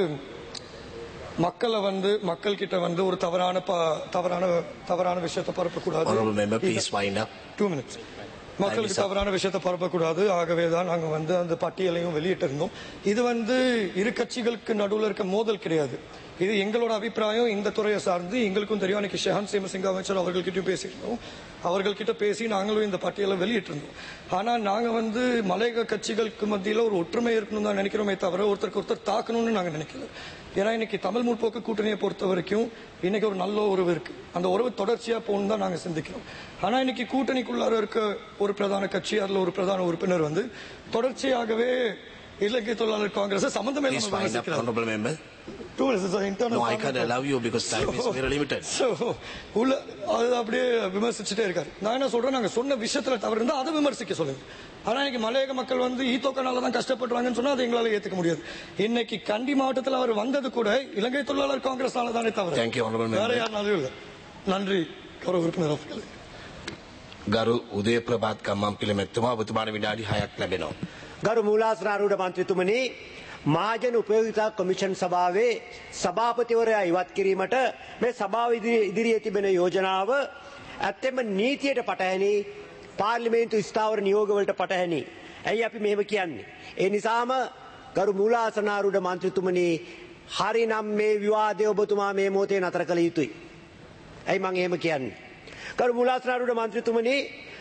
மக்கள் கிட்ட வந்து ஒரு தவறான விஷயத்தை பரப்ப கூடாது Honourable Member, please wind up. 2 minutes. மக்களுக்கு தவறான விஷயத்தை பரப்பக்கூடாது. ஆகவே தான் நாங்க வந்து அந்த பட்டியலையும் வெளியிட்டிருந்தோம். இது வந்து இரு கட்சிகளுக்கு நடுவில் இருக்க மோதல் கிடையாது. இது எங்களோட அபிப்பிராயம். இந்த துறையை சார்ந்து எங்களுக்கும் தெரியும். அன்னைக்கு ஷெஹான் சேமசிங் அமைச்சர் அவர்கள்கிட்டயும் பேசியிருந்தோம். அவர்கள்கிட்ட பேசி நாங்களும் இந்த பட்டியலை வெளியிட்டிருந்தோம். ஆனா நாங்க வந்து மலையக கட்சிகளுக்கு மத்தியில ஒரு ஒற்றுமை இருக்கணும் தான் நினைக்கிறோமே தவிர ஒருத்தருக்கு ஒருத்தர் தாக்கணும்னு நாங்க நினைக்கல. ஏன்னா இன்னைக்கு தமிழ் முற்போக்கு கூட்டணியை பொறுத்த வரைக்கும் இன்னைக்கு ஒரு நல்ல உறவு இருக்கு. அந்த உறவு தொடர்ச்சியா போகணும் தான் நாங்க சிந்திக்கிறோம். ஆனா இன்னைக்கு கூட்டணிக்குள்ளார இருக்க ஒரு பிரதான கட்சி, அதுல ஒரு பிரதான உறுப்பினர் வந்து தொடர்ச்சியாகவே இலங்கை தொழிலாளர் காங்கிரஸ் சம்பந்தமே இல்லாம No, I can't allow you because time is very limited. அது அப்படியே விமர்சிச்சுட்டே இருக்காரு. நான் என்ன சொல்றேன், நாங்க சொன்ன விஷயத்துல தவறு இருந்தா அதை விமர்சிக்க சொல்லுங்க. ஆனா இன்னைக்கு மலையக மக்கள் வந்து ஈத்தோக்கனால தான் கஷ்டப்படுறாங்கன்னு சொன்னா அதை எங்களால ஏத்துக்க முடியாது. இன்னைக்கு கண்டி மாவட்டத்தில் அவர் வந்தது கூட இலங்கை தொழிலாளர் காங்கிரஸால தானே தவிர வேற யாருனாலும் இல்லை. நன்றி கௌரவ உறுப்பினர் அவர்களே. ගරු උදේ ප්‍රභාත් කම්මම් පිළිමැතුමා ඔබතුමාට විනාඩි 6ක් ලැබෙනවා. ගරු මූලාශ්‍රාරූඪ මන්ත්‍රීතුමනි, මහජන උපයෝගිතා කොමිෂන් සභාවේ සභාපතිවරයා ඉවත් කිරීමට මේ සභාව ඉදිරියේ තිබෙන යෝජනාව ඇත්තෙම නීතියට පටහැනි, පාර්ලිමේන්තු ස්ථාවර නියෝගවලට පටහැනි. ඇයි අපි මෙහෙම කියන්නේ? ඒ නිසාම ගරු මූලාශ්‍රාරූඪ මන්ත්‍රීතුමනි, හරිනම් මේ විවාදය ඔබතුමා මේ මොහොතේ නතර කළ යුතුයි. ඇයි මම එහෙම කියන්නේ? ගරු මූලාශ්‍රාරූඪ මන්ත්‍රීතුමනි,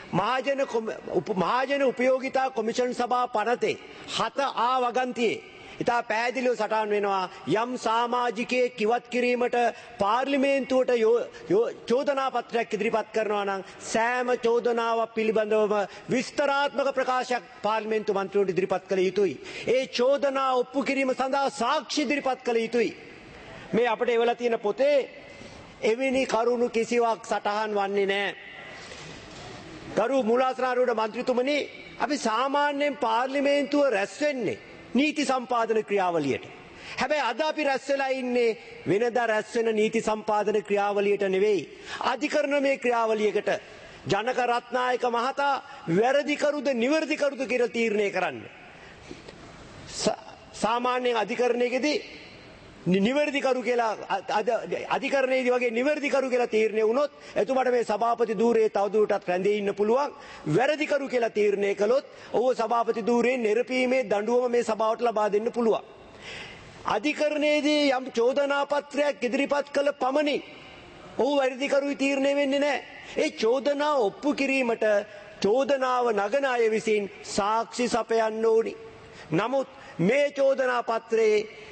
මහජන උපයෝගිතා කොමිෂන් සභා පනතේ 7A වගන්තියේ ඉතා පැහැදිලිව සටහන් වෙනවා යම් සමාජිකයෙක් ඉවත් කිරීමට පාර්ලිමේන්තුවට චෝදනා පත්‍රයක් ඉදිරිපත් කරනවා නම් සෑම චෝදනාවක් පිළිබඳවම විස්තරාත්මක ප්‍රකාශයක් පාර්ලිමේන්තු මන්ත්‍රීවරුන්ට ඉදිරිපත් කළ යුතුයි. ඒ චෝදනා ඔප්පු කිරීම සඳහා සාක්ෂි ඉදිරිපත් කළ යුතුයි. මේ අපිට එවලා තියෙන පොතේ එවැනි කරුණු කිසිවක් සටහන් වන්නේ නැහැ. ගරු මූලාශ්‍රාරූඪ මන්ත්‍රීතුමනි, අපි සාමාන්‍යයෙන් පාර්ලිමේන්තුව රැස් වෙන්නේ නීති සම්පාදන ක්‍රියාවලියට. හැබැයි අද අපි රැස් වෙලා ඉන්නේ වෙනදා රැස් වෙන නීති සම්පාදන ක්‍රියාවලියට නෙවෙයි, අධිකරණමය ක්‍රියාවලියකට. ජනක රත්නායක මහතා වැරදිකරුද නිවැරදිකරුද කියලා තීරණය කරන්න. සාමාන්‍යයෙන් අධිකරණයේදී නිවැරදිකරු කියලා අධිකරණයේදී වගේ නිවැරදිකරු කියලා තීරණය වුණොත් එතුමාට මේ සභාපති ධූරයේ තවදුරටත් රැඳී ඉන්න පුළුවන්. වැරදිකරු කියලා තීරණය කළොත් ඔහු සභාපති ධූරයෙන් නිරපීමේ දඬුවම මේ සභාවට ලබා දෙන්න පුළුවන්. අධිකරණයේදී යම් චෝදනා පත්‍රයක් ඉදිරිපත් කළ පමණින් ඔහු වැරදිකරුයි තීරණය වෙන්නේ නැහැ. ඒ චෝදනාව ඔප්පු කිරීමට චෝදනාව නගන අය විසින් සාක්ෂි සපයන්න ඕනි. නමුත් මේ චෝදනා පත්‍රයේ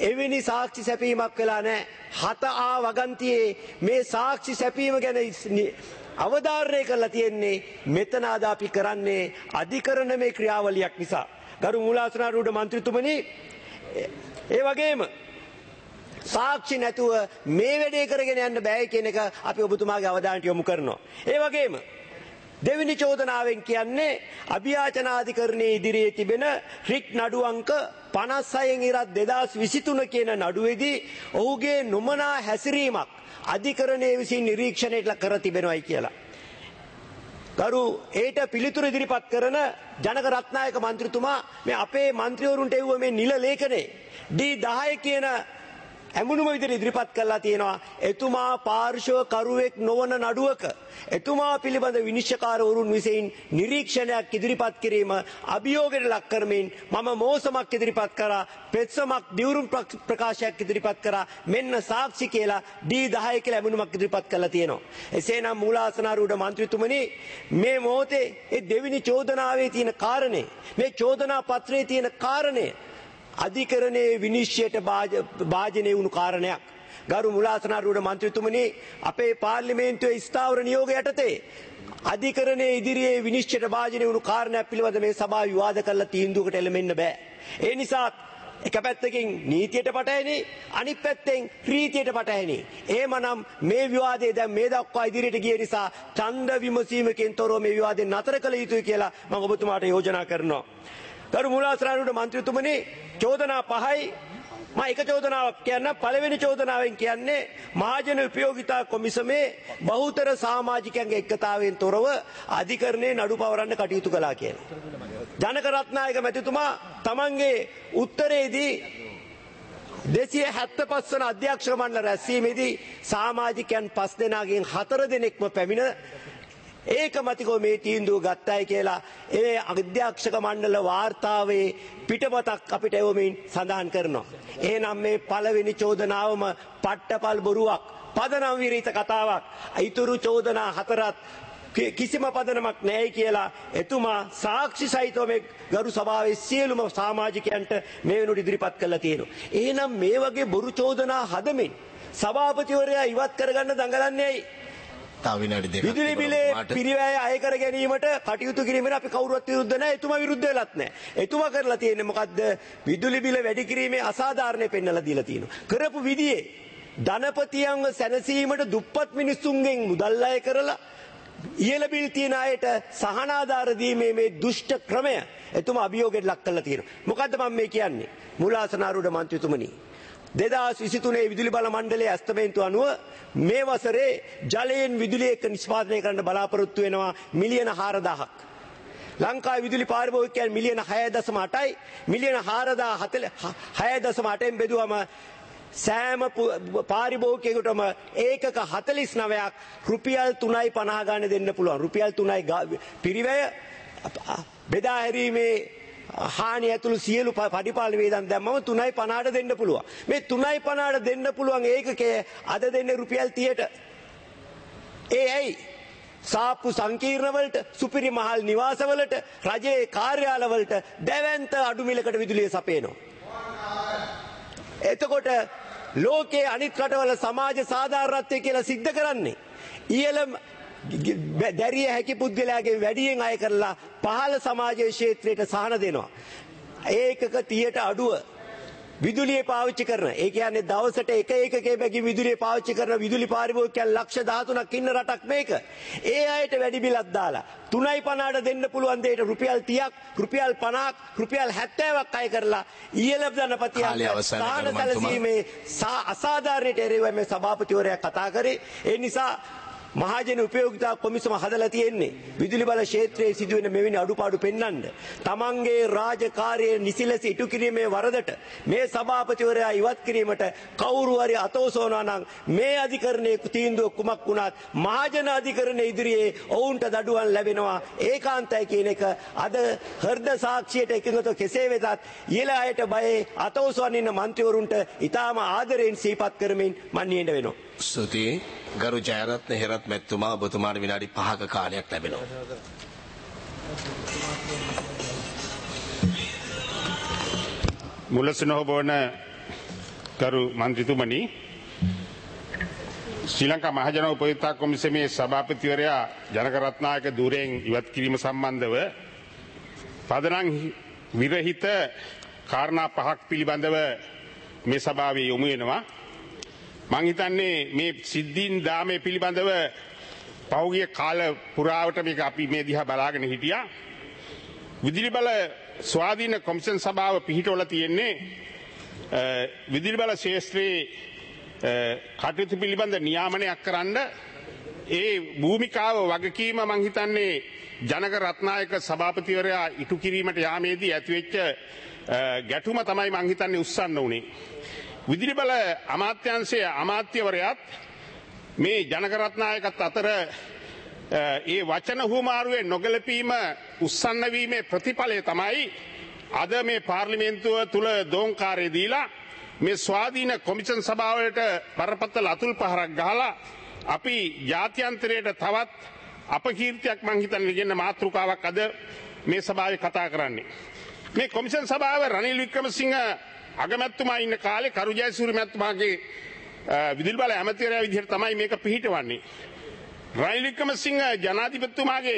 එවැනි සාක්ෂි සැපීමක් වෙලා නැහැ. 7A වගන්තියේ මේ සාක්ෂි සැපීම ගැන අවධාරණය කරලා තියෙන්නේ මෙතන අද අපි කරන්නේ අධිකරණමේ ක්‍රියාවලියක් නිසා. ගරු මූලාසනාරූඪ මන්ත්‍රීතුමනි, ඒ වගේම සාක්ෂි නැතුව මේ වැඩේ කරගෙන යන්න බෑ කියන එක අපි ඔබතුමාගේ අවධානයට යොමු කරනවා. ඒ වගේම දෙවෙනි චෝදනාවෙන් කියන්නේ අභියාචනාධිකරණයේ ඉදිරියේ තිබෙන රිට් නඩු අංක 56න් ඉරත් 2023 කියන නඩුවේදී ඔහුගේ නොමනා හැසිරීමක් අධිකරණයේ විසින් නිරීක්ෂණයට කර තිබෙනවායි කියලා. ගරු ඒට පිළිතුරු ඉදිරිපත් කරන ජනක රත්නායක මන්ත්‍රීතුමා මේ අපේ මන්ත්‍රීවරුන්ට එවුව මේ නිල ලේඛනේ D10 කියන ඇමුණුම විදිහට ඉදිරිපත් කළා තියෙනවා. එතුමා පාර්ශව කරුවෙක් නොවන නඩුවක එතුමා පිළිබඳ විනිශ්චයකාරවරුන් විසින් නිරීක්ෂණයක් ඉදිරිපත් කිරීම අභියෝගයට ලක් කරමින් මම මෝසමක් ඉදිරිපත් කරා, පෙත්සමක් දිවුරුම් ප්‍රකාශයක් ඉදිරිපත් කරා, මෙන්න සාක්ෂි කියලා D10 කියලා ඇමුණුමක් ඉදිරිපත් කළා තියෙනවා. එසේනම් මූලාසනාරූඪ මන්ත්‍රීතුමනි, මේ මොහොතේ ඒ දෙවෙනි චෝදනාවේ තියෙන කාරණේ, මේ චෝදනා පත්‍රයේ තියෙන කාරණේ අධිකරණයේ විනිශ්චයට භාජනය වුණු කාරණයක්. ගරු මුලාසනාරූඪ මන්ත්‍රීතුමනි, අපේ පාර්ලිමේන්තුවේ ස්ථාවර නියෝග යටතේ අධිකරණයේ ඉදිරියේ විනිශ්චයට භාජනය වුණු කාරණයක් පිළිබඳ මේ සභාව විවාද කරලා තීන්දුවකට එළඹෙන්න බෑ. ඒ නිසා එක පැත්තකින් නීතියට පටහැනි, අනිත් පැත්තෙන් ප්‍රීතියට පටහැනි. එහෙමනම් මේ විවාදයේ දැන් මේ දක්වා ඉදිරියට ගිය නිසා ඡන්ද විමසීමකින් තොරව මේ විවාදේ නතර කළ යුතුයි කියලා මම ඔබතුමාට යෝජනා කරනවා. ගරු මූලාසනාරූඪ මන්ත්‍රීතුමනි, චෝදනා 5යි මම එක චෝදනාවක් කියන්න. පළවෙනි චෝදනාවෙන් කියන්නේ මහජන උපයෝගිතා කොමිසමේ බහුතර සමාජිකයන්ගේ එක්කතාවෙන් තොරව අධිකරණයේ නඩු පවරන්න කටයුතු කළා කියලා. ජනක රත්නායක මැතිතුමා තමන්ගේ උත්තරේදී 275 වන අධ්‍යක්ෂක මණ්ඩල රැස්වීමේදී සමාජිකයන් 5 දෙනාගෙන් 4 දෙනෙක්ම පැමිණ ඒකමතිකව මේ තීන්දුව ගත්තයි කියලා ඒ අධ්‍යක්ෂක මණ්ඩල වාර්තාවේ පිටපතක් අපිට එවමින් සඳහන් කරනවා. එහෙනම් මේ පළවෙනි චෝදනාවම පට්ටපල් බොරුවක්, පදනම් විරහිත කතාවක්. ඊතුරු චෝදනා 4ත් කිසිම පදනමක් නැහැ කියලා එතුමා සාක්ෂි සහිතව මේ ගරු සභාවේ සියලුම සමාජිකයන්ට මේ වෙනුවට ඉදිරිපත් කළා තියෙනවා. එහෙනම් මේ වගේ බොරු චෝදනා හදමින් සභාපතිවරයා ඉවත් කරගන්න දඟලන්නේ ඇයි? විදුලි බිලේ පිරිවැය අය කර ගැනීමට කටයුතු කිරීමෙන් අපි කවුරුවත් විරුද්ධ නැහැ. එතුමා විරුද්ධ වෙලත් නැහැ. එතුමා කරලා තියෙන්නේ මොකද්ද? විදුලි බිල වැඩි කිරීමේ අසාධාරණය පෙන්වලා දීලා තියෙනවා. කරපු විදියේ ධනපතියන්ව සැනසීමට දුප්පත් මිනිස්සුන්ගෙන් මුදල් අය කරලා ඉහළ බිල් තියන අයට සහන ආධාර දීමේ මේ දුෂ්ට ක්‍රමය එතුමා අභියෝගයට ලක් කරලා තියෙනවා. මොකද්ද මම මේ කියන්නේ? මූලාසනාරූඪ මන්ත්‍රීතුමනි, 2023 විදුලි බල මණ්ඩලයේ ඇස්තමේන්තු අනුව මේ වසරේ ජලයෙන් විදුලිය එක්ක නිෂ්පාදනය කරන්න බලාපොරොත්තු වෙනවා මිලියන 4000ක්. ලංකාවේ විදුලි පාරිභෝගිකයන් මිලියන 6.8යි. මිලියන 6.8න් බෙදුවම සෑම පාරිභෝගිකයෙකුටම ඒකක 49ක් රුපියල් 3.50 ගන්න දෙන්න පුළුවන්. රුපියල් 3යි පිරිවැය බෙදා හැරීමේ හානි ඇතුළු සියලු පරිපාලන වේදන් දැම්මම 3.50ට දෙන්න පුළුවන්. මේ 3.50ට දෙන්න පුළුවන් ඒකකය අද දෙන්නේ රුපියල් 30ට. ඒ ඇයි? සාප්පු සංකීර්ණවලට, සුපිරි මහල් නිවාසවලට, රජයේ කාර්යාලවලට දැවැන්ත අඩු මිලකට විදුලිය සපයනවා. එතකොට ලෝකයේ අනිත් රටවල සමාජ සාධාරණත්වය කියලා සිද්ධ කරන්නේ ඉහළ දැරිය හැකි පුද්ගලයාගේ වැඩියෙන් අය කරලා පහළ සමාජයේ ක්ෂේත්‍රයට සහන දෙනවා. ඒකක 30ට අඩුව විදුලිය පාවිච්චි කරන, ඒ කියන්නේ දවසට එක ඒකකයේ බැගින් විදුලිය පාවිච්චි කරන විදුලි පාරිභෝගිකයන් ලක්ෂ 13ක් ඉන්න රටක් මේක. ඒ අයට වැඩි බිලක් දාලා 3.50ට දෙන්න පුළුවන් දෙයට රුපියල් 30ක්, රුපියල් 50ක්, රුපියල් 70ක් අය කරලා ඉහළ ධනපතියන් සහන සැලසීමේ අසාධාරණයට එරෙහිව මේ සභාපතිවරයා කතා කරේ. ඒ නිසා මහජන උපයෝගිතා කොමිසම හදලා තියෙන්නේ විදුලි බල ක්ෂේත්‍රයේ සිදුවෙන මෙවැනි අඩුපාඩු පෙන්වන්න. තමන්ගේ රාජකාරියේ නිසිලස ඉටු කිරීමේ වරදට මේ සභාපතිවරයා ඉවත් කිරීමට කවුරු හරි අතෝසෝනවා නම් මේ අධිකරණයේ තීන්දුව කුමක් වුණත් මහජන අධිකරණයේ ඉදිරියේ ඔවුන්ට දඩුවම් ලැබෙනවා ඒකාන්තයි කියන එක අද හෘද සාක්ෂියට එකඟව කෙසේ වෙතත් ඊළ අයට බයේ අතෝසෝන ඉන්න മന്ത്രിවරුන්ට ඊටාම ආදරයෙන් සිහිපත් කරමින් මන්නියෙන්න වෙනවා. ස්තුතියි. ගරු ජයරත්න හේරත් මැතිතුමා, ඔබතුමාට විනාඩි 5ක කාලයක් ලැබෙනවා. මුලසිනහබෝන ගරු මන්ත්‍රීතුමනි ශ්‍රී ලංකා මහජන උපයෝගිතා කොමිසමේ සභාපතිවරයා ජනක රත්නායක ධුරයෙන් ඉවත් කිරීම සම්බන්ධව පදනම් විරහිත කාරණා පහක් පිළිබඳව මේ සභාවේ යොමු වෙනවා. මං හිතන්නේ මේ සිද්ධීන් දාමේ පිළිබඳව පහුගිය කාල පුරාවට මේක අපි මේ දිහා බලාගෙන හිටියා. විදුලි බල ස්වාධීන කොමිෂන් සභාව පිහිටවලා තියෙන්නේ විදුලි බල ශේෂ්ත්‍රයේ කටයුතු පිළිබඳ නියාමනයක් කරන්න ඒ භූමිකාව වගකීම මං හිතන්නේ ජනක රත්නායක සභාපතිවරයා ඉටු කිරීමට යාමේදී ඇතිවෙච්ච ගැටුම තමයි මං හිතන්නේ උස්සන්න උනේ. විදුලි බල අමාත්‍යාංශයේ අමාත්‍යවරයාත් මේ ජනක රත්නායකත් අතර ඒ වචන හුමාරුවේ නොගැලපීම උස්සන්න වීමේ ප්‍රතිඵලය තමයි අද මේ පාර්ලිමේන්තුව තුල දෝංකාරය දීලා මේ ස්වාධීන කොමිෂන් සභාවලට බරපතල අතුල් පහරක් ගහලා අපි ජාත්‍යන්තරයට තවත් අපකීර්තියක් මං හිතන්නේ කියන මාතෘකාවක් අද මේ සභාවේ කතා කරන්නේ. මේ කොමිෂන් සභාව රනිල් වික්‍රමසිංහ අගමැතිතුමා ඉන්න කාලේ කරු ජයසූරිය මැතිතුමාගේ විදුලි බල ඇමතිවරයා විදිහට තමයි මේක පිහිටවන්නේ. රනිල් වික්‍රමසිංහ ජනාධිපතිතුමාගේ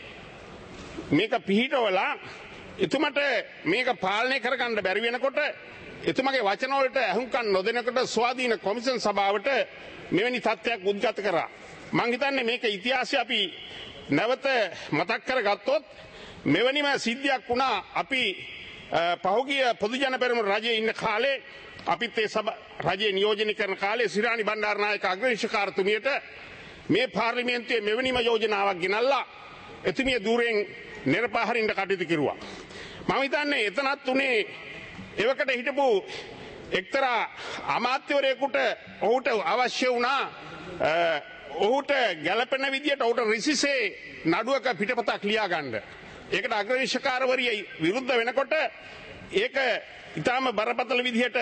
මේක පිහිටවලා එතුමට මේක පාලනය කරගන්න බැරි වෙනකොට එතුමගේ වචන වලට අහුම්කම් නොදෙනකොට ස්වාධීන කොමිෂන් සභාවට මෙවැනි තත්ත්වයක් උද්ගත කරා. මං හිතන්නේ මේක ඉතිහාසය අපි නැවත මතක් කරගත්තොත් මෙවැනිම සිද්ධියක් වුණා අපි පහුගිය පොදු ජන පෙරමුණ රජයේ ඉන්න කාලේ අපිත් ඒ රජයේ නියෝජනය කරන කාලේ සිරානි බණ්ඩාරනායක අග්‍රේශකාරතුමියට මේ පාර්ලිමේන්තුවේ මෙවැනිම යෝජනාවක් ගෙනල්ලා එතුමිය ධුරයෙන් නිර්පාහරින්න කටයුතු කෙරුවා. මම හිතන්නේ එතනත් උනේ එවකට හිටපු එක්තරා අමාත්‍යවරයෙකුට ඔහුට අවශ්‍ය වුණා ඔහුට ගැළපෙන විදියට ඔහුට රිසිසේ නඩුවක පිටපතක් ලියා ගන්න. ඒකට අග්‍රේශකාරවරිය විරුද්ධ වෙනකොට ඒක ඊටාම බරපතල විදියට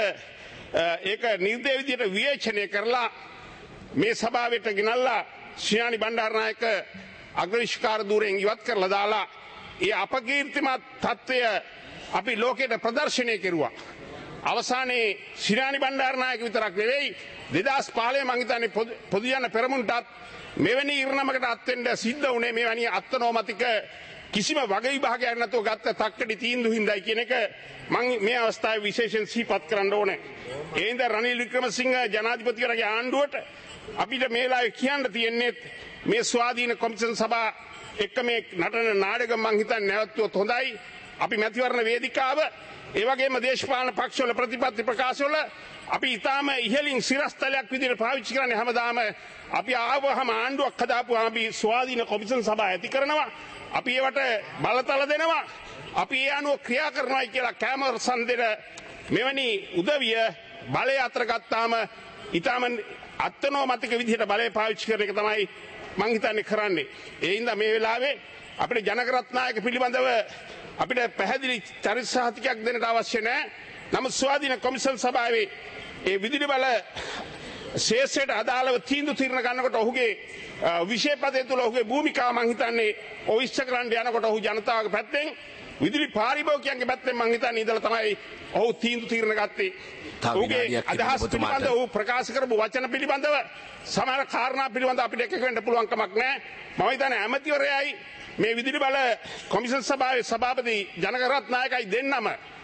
ඒක නිර්දය විදියට විවේචනය කරලා මේ සභාවට ගෙනල්ලා ශ්‍රියානි බණ්ඩාරනායක අග්‍රේශකාර ධුරයෙන් ඉවත් කරලා දාලා ඒ අපකීර්තිමත් තත්ත්වය අපි ලෝකයට ප්‍රදර්ශනය කෙරුවා. අවසානයේ ශ්‍රියානි බණ්ඩාරනායක විතරක් නෙවෙයි 2015 මං හිතන්නේ පොදු ජන පෙරමුණටත් මෙවැනි ඉරණමකට අත්වෙන්න සිද්ධ වුණේ මෙවැනි අත්නෝමතික කිසිම වග විභාගයක් නැතුව ගත්ත තක්කඩි තීන්දුව හින්දායි කියන එක මම මේ අවස්ථාවේ විශේෂයෙන් සිහිපත් කරන්න ඕනේ. ඒ හින්දා රනිල් වික්‍රමසිංහ ජනාධිපතිවරයාගේ ආණ්ඩුවට අපිට මේ වෙලාවේ කියන්න තියෙන්නේ මේ ස්වාධීන කොමිෂන් සභා එක්ක මේ නටන නාටකම් මං හිතන්නේ නැවතුනොත් හොඳයි. අපි මැතිවරණ වේදිකාව ඒ වගේම දේශපාලන පක්ෂවල ප්‍රතිපත්ති ප්‍රකාශවල අපි ඊටාම ඉහළින් සිරස්තලයක් විදිහට පාවිච්චි කරන්නේ හැමදාම අපි ආවහම ආණ්ඩුවක් හදාපුවාම අපි ස්වාධීන කොමිෂන් සභා ඇති කරනවා. අපි ඒවට බලතල දෙනවා. අපි ඒ අනුව ක්‍රියා කරනවා කියලා කැමරසන් දෙන මෙවැනි උදවිය බලය අතර ගත්තාම ඊටාම අත්නෝමතික විදිහට බලය පාවිච්චි කරන එක තමයි මං හිතන්නේ කරන්නේ. ඒ හින්දා මේ වෙලාවේ අපිට ජනක රත්නායක පිළිබඳව අපිට පැහැදිලි චරිත සහතිකයක් දෙන්නට අවශ්‍ය නැහැ. නමුත් ස්වාධීන කොමිෂන් සභාවේ ඒ විදුලි බල ශේෂ්ත්‍රයට අදාළව තීන්දුව తీරන ගන්නකොට ඔහුගේ විශේෂපදයේ තුල ඔහුගේ භූමිකාව මං හිතන්නේ ඔවිස්ස කරන්න යනකොට ඔහු ජනතාවගේ පැත්තෙන් විදුලි පාරිභෝගිකයන්ගේ පැත්තෙන් මං හිතන්නේ ඉඳලා තමයි ඔහු තීන්දුව తీරන ගත්තේ. ඔහුගේ අදහස් පිළිබඳව ඔහු ප්‍රකාශ කරපු වචන පිළිබඳව සමහර කාරණා පිළිබඳව අපිට එකක වෙන්න පුළුවන් කමක් නැහැ. මම හිතන්නේ ඇමතිවරයයි මේ විදුලි බල කොමිෂන් සභාවේ සභාපති ජනක රත්නායකයි දෙන්නම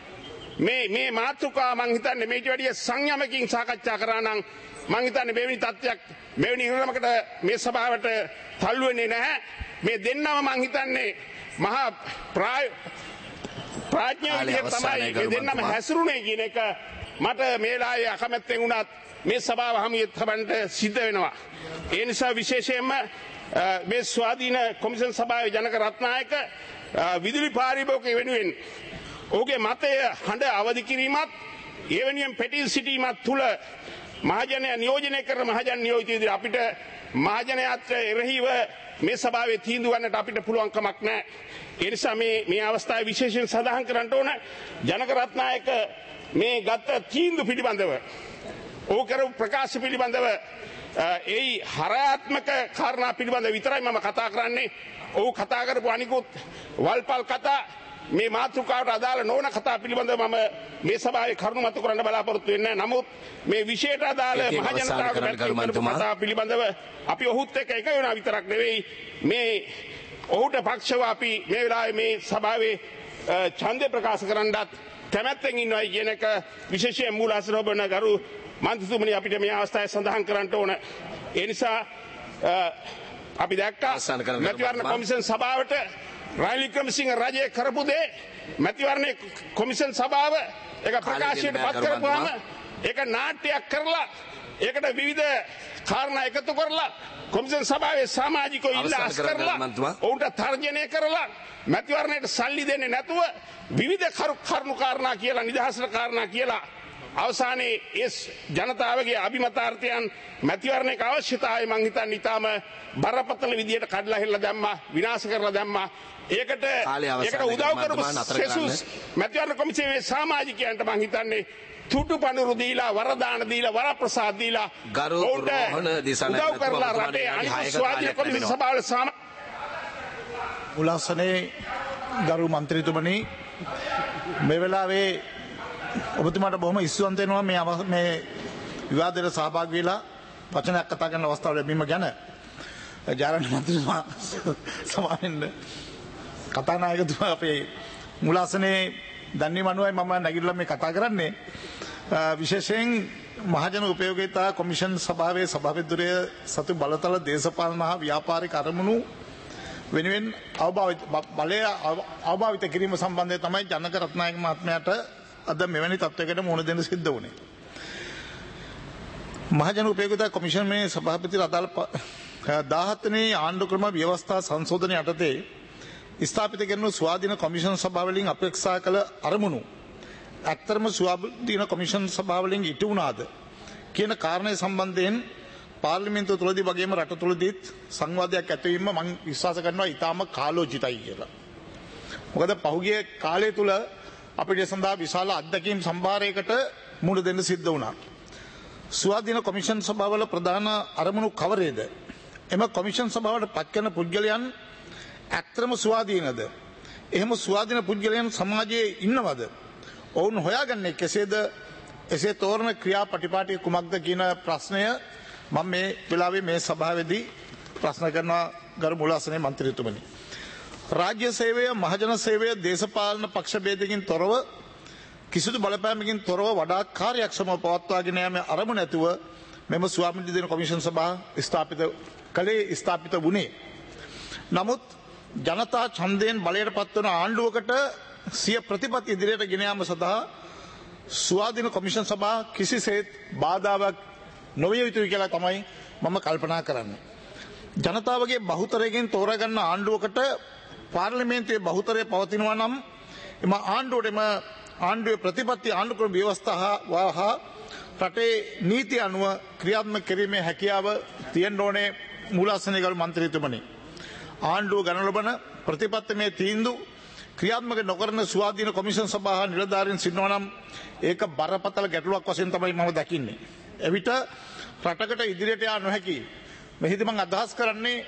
මේ මාතෘකාව මං හිතන්නේ මේට වැඩිය සංයමකින් සාකච්ඡා කරා නම් මං හිතන්නේ මෙවැනි තත්ත්වයක් මෙවැනි ඉරණමකට මේ සභාවට තල්ලු වෙන්නේ නැහැ. මේ දෙන්නම මං හිතන්නේ මහා ප්‍රඥා විදියට තමයි මේ දෙන්නම හැසිරුනේ කියන එක මට මේලායේ අකමැත්තෙන් වුණත් මේ සභාව හමුවේ තබන්න සිද්ධ වෙනවා. ඒ නිසා විශේෂයෙන්ම මේ ස්වාධීන කොමිෂන් සභාවේ ජනක රත්නායක විදුලි පාරිභෝගික වෙනුවෙන් ඔහුගේ මතය හඬ අවදි කිරීමත් ඒ වෙනුවෙන් පැටි සිටීමත් තුළ මහජනය නියෝජනය කරන මහජන නියෝජිතයෝ අපිට මහජනයාට එරෙහිව මේ සභාවේ තීන්දුව ගන්නට අපිට පුළුවන් කමක් නැහැ. ඒ නිසා මේ අවස්ථාවේ විශේෂයෙන් සඳහන් කරන්න ඕන ජනක රත්නායක මේ ගත තීන්දුව පිළිබඳව ඔහු කරපු ප්‍රකාශ පිළිබඳව ඒ හරාත්මක කාරණා පිළිබඳව විතරයි මම කතා කරන්නේ. ඔහු කතා කරපු අනිකුත් වල්පල් කතා මේ මාතෘකාවට අදාළ නොවන කතා පිළිබඳව මම මේ සභාවේ කරුණු මතු කරන්න බලාපොරොත්තු වෙන්නේ නැහැ. නමුත් මේ විශේෂයට අදාළ මහ ජනතාවගේ කතා පිළිබඳව අපි ඔහුත් එක්ක එක වෙනා විතරක් නෙවෙයි මේ ඔහුට පක්ෂව අපි මේ වෙලාවේ මේ සභාවේ ඡන්දය ප්‍රකාශ කරන්නත් කැමැත්තෙන් ඉන්නවයි කියන එක විශේෂයෙන් මූලාසන ඔබන ගරු මන්ත්‍රීතුමනි අපිට මේ අවස්ථාවේ සඳහන් කරන්න ඕන. ඒ නිසා අපි දැක්කා මැතිවරණ කොමිෂන් සභාවට රනිල් වික්‍රමසිංහ රජය කරපු දේ මැතිවරණ කොමිෂන් සභාව ඒක ප්‍රකාශයට පත් කරපුවාම ඒක නාට්‍යයක් කරලා ඒකට විවිධ කාරණා එකතු කරලා කොමිෂන් සභාවේ සමාජිකයෝ ඉල්ලාස් කරලා ඔවුන්ට තර්ජනය කරලා මැතිවරණයට සල්ලි දෙන්නේ නැතුව විවිධ කරුණු කාරණා කියලා නිදහසට කාරණා කියලා අවසානයේ ඒ ජනතාවගේ අභිමතාර්ථයන් මැතිවරණයක අවශ්‍යතාවය මං හිතන්නේ ඊටාම බරපතල විදියට කඩලා හෙල්ල දැම්මා විනාශ කරලා දැම්මා. ඒකට උදව් කරපු සෙසුස් මැතිවරණ කොමිසමේ සමාජිකයන්ට මං හිතන්නේ තුටු පඳුරු දීලා වරදාන දීලා වරප්‍රසාද දීලා උදව් කරලා රටේ අනිත් ස්වාධීන කොමිසම සභාවල උලාසනේ ගරු මන්ත්‍රීතුමනි මේ වෙලාවේ ඔබතුමාට බොහොම ස්තුතිවන්ත වෙනවා මේ විවාදයට සහභාගී වෙලා වචනයක් කතා කරන අවස්ථාව ලැබීම ගැන. ජාරණ මන්ත්‍රීතුමා සමාවෙන්න කතානායකතුමා අපේ මුලාසනේ දන්නේ මනුවයි මම නැගිටලා මේ කතා කරන්නේ විශේෂයෙන් මහජන උපයෝගීතා කොමිෂන් සභාවේ සභාපතිවරය සතු බලතල දේශපාලන හා ව්‍යාපාරික අරමුණු වෙනුවෙන් බලය අවභාවිත කිරීම සම්බන්ධය තමයි ජනක රත්නායක මහත්මයාට අද මෙවැනි තත්වයකට මුහුණ දෙන්න සිද්ධ වුණේ. මහජන උපයෝගීතා කොමිෂමේ සභාපති අදාළ 17 වෙනි ආණ්ඩු ක්‍රම ව්‍යවස්ථා සංශෝධනය යටතේ ස්ථාපිත කරන ස්වාධීන කොමිෂන් සභාවලින් අපේක්ෂා කළ අරමුණු ඇත්තරම ස්වාධීන කොමිෂන් සභාවලින් ඉටු වුණාද කියන කාරණය සම්බන්ධයෙන් පාර්ලිමේන්තුව තුළදී වගේම රට තුළදීත් සංවාදයක් ඇතිවීම මම විශ්වාස කරනවා ඉතාම කාලෝචිතයි කියලා. මොකද පහුගිය කාලය තුළ අපිට සඳහා විශාල අත්දැකීම් සම්භාරයකට මුහුණ දෙන්න සිද්ධ වුණා. ස්වාධීන කොමිෂන් සභාවල ප්‍රධාන අරමුණු කවරේද? එම කොමිෂන් සභාවට පත් කරන පුද්ගලයන් ඇත්තම ස්වාධීනද? එහෙම ස්වාධීන පුද්ගලයන් සමාජයේ ඉන්නවද? ඔවුන් හොයාගන්නේ කෙසේද? එසේ තෝරන ක්‍රියාපටිපාටි කුමක්ද කියන ප්‍රශ්නය මම මේ වෙලාවේ මේ සභාවේදී ප්‍රශ්න කරනවා ගරු මුලාසනේ මන්ත්‍රීතුමනි. රාජ්‍ය සේවය මහජන සේවය දේශපාලන පක්ෂ ભેදකින් තොරව කිසිදු බලපෑමකින් තොරව වඩා කාර්යක්ෂමව පවත්වාගෙන යාමේ අරමුණ ඇතුව මෙම ස්වාධීන කොමිෂන් සභාව ස්ථාපිත වුණේ. නමුත් ජනතා ඡන්දයෙන් බලයට පත්වන ආණ්ඩුවකට සිය ප්‍රතිපත්ති ඉදිරියට ගෙන යාම සඳහා ස්වාධීන කොමිෂන් සභාව කිසිසේත් බාධාවක් නොවිය යුතුයි කියලා තමයි මම කල්පනා කරන්නේ. ජනතාවගේ බහුතරයෙන් තෝරාගන්න ආණ්ඩුවකට පාර්ලිමේන්තුවේ බහුතරය පවතිනවා නම් එම ආණ්ඩුවේ ප්‍රතිපත්ති ආණ්ඩුක්‍රම ව්‍යවස්ථාව හා රටේ නීති අනුව ක්‍රියාත්මක කිරීමේ හැකියාව තියෙන්න ඕනේ මූලාසනයේ ගරු මන්ත්‍රීතුමනි. ආණ්ඩුව ගණන ලබන ප්‍රතිපත්තිමේ තීන්දුව ක්‍රියාත්මක නොකරන ස්වාධීන කොමිෂන් සභාව නිලධාරීන් සිටිනවා නම් ඒක බරපතල ගැටලුවක් වශයෙන් තමයි මම දකින්නේ. එවිට රටකට ඉදිරියට යා නොහැකි. මෙහිදී මම අදහස් කරන්නේ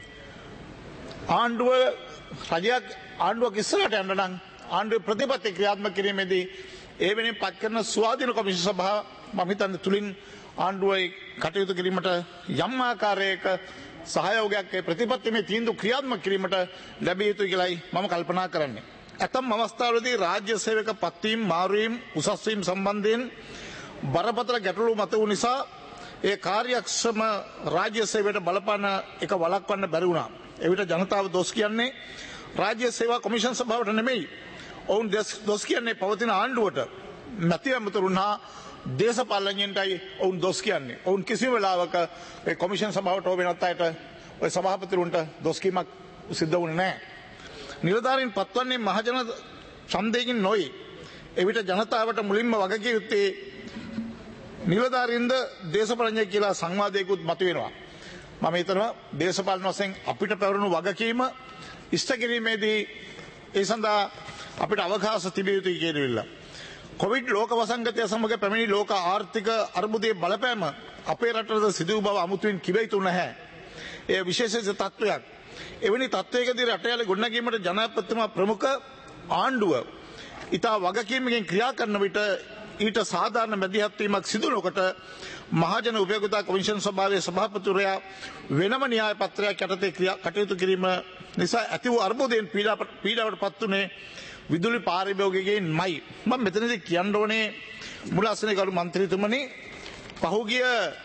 ආණ්ඩුවක් ඉස්සරහට යන්න නම් ආණ්ඩුවේ ප්‍රතිපත්ති ක්‍රියාත්මක කිරීමේදී ඒ වෙනින් පත් කරන ස්වාධීන කොමිෂන් සභාව මම හිතන්නේ තුලින් ආණ්ඩුවේ කටයුතු කිරීමට යම් ආකාරයක සහයෝගයක් ප්‍රතිපත්තිමේ තීන්දුව ක්‍රියාත්මක කිරීමට ලැබිය යුතුයි කියලායි මම කල්පනා කරන්නේ. ඇතම් අවස්ථාවලදී රාජ්‍ය සේවක පත්වීම් මාරුවීම් උසස් වීම සම්බන්ධයෙන් බරපතල ගැටලු මත වූ නිසා ඒ කාර්යක්ෂම රාජ්‍ය සේවයට බලපාන එක වළක්වන්න බැරි වුණා. එවිට ජනතාව දොස් කියන්නේ රාජ්‍ය සේවා කොමිෂන් සභාවට නෙමෙයි. ඔවුන් දොස් කියන්නේ පවතින ආණ්ඩුවට මැති ඇමතුරුන් හා දේශපාලඥයන්ටයි ඔවුන් දොස් කියන්නේ. ඔවුන් කිසිම වෙලාවක ඒ කොමිෂන් සභාවට හෝ වෙනත් අයට ඔය සභාපතිවරුන්ට දොස් කීමක් සිද්ධ වුණේ නැහැ. නිලධාරීන් පත්වන්නේ මහජන ඡන්දයෙන් නොයි. එවිට ජනතාවට මුලින්ම වගකිය යුත්තේ නිලධාරීන්ද දේශපාලඥයෙක් කියලා සංවාදයකුත් මතුවෙනවා. මම හිතනවා දේශපාලන වශයෙන් අපිට පැවරුණු වගකීම ඉෂ්ට කිරීමේදී ඒ සඳහා අපිට අවකාශ තිබිය යුතුයි කියලා. කොවිඩ් ලෝක වසංගතය සමග පැමිණි ලෝක ආර්ථික අර්බුදයේ බලපෑම අපේ රටට සිදු වූ බව අමුතුවෙන් කිව යුතු නැහැ. එය විශේෂ තත්ත්වයක්. එවැනි තත්ත්වයකදී රටේ ගොඩනැගීමට ජනාධිපතිතුමා ප්‍රමුඛ ආණ්ඩුව ඉතා වගකීමකින් ක්‍රියා කරන විට ඊට සාධාරණ මැදිහත්වීමක් සිදු නොකොට මහජන උපයෝගිතා කොමිෂන් සභාවේ සභාපතිවරයා වෙනම න්‍යාය පත්‍රයක් යටතේ කටයුතු කිරීම නිසා ඇති වූ අර්බුදයෙන් පීඩාවට පත් වුණේ විදුලි පාරිභෝගිකයින්මයි. මම මෙතනදී කියන්න ඕනේ මුලාසනේ ගරු මන්ත්‍රීතුමනි, පහුගිය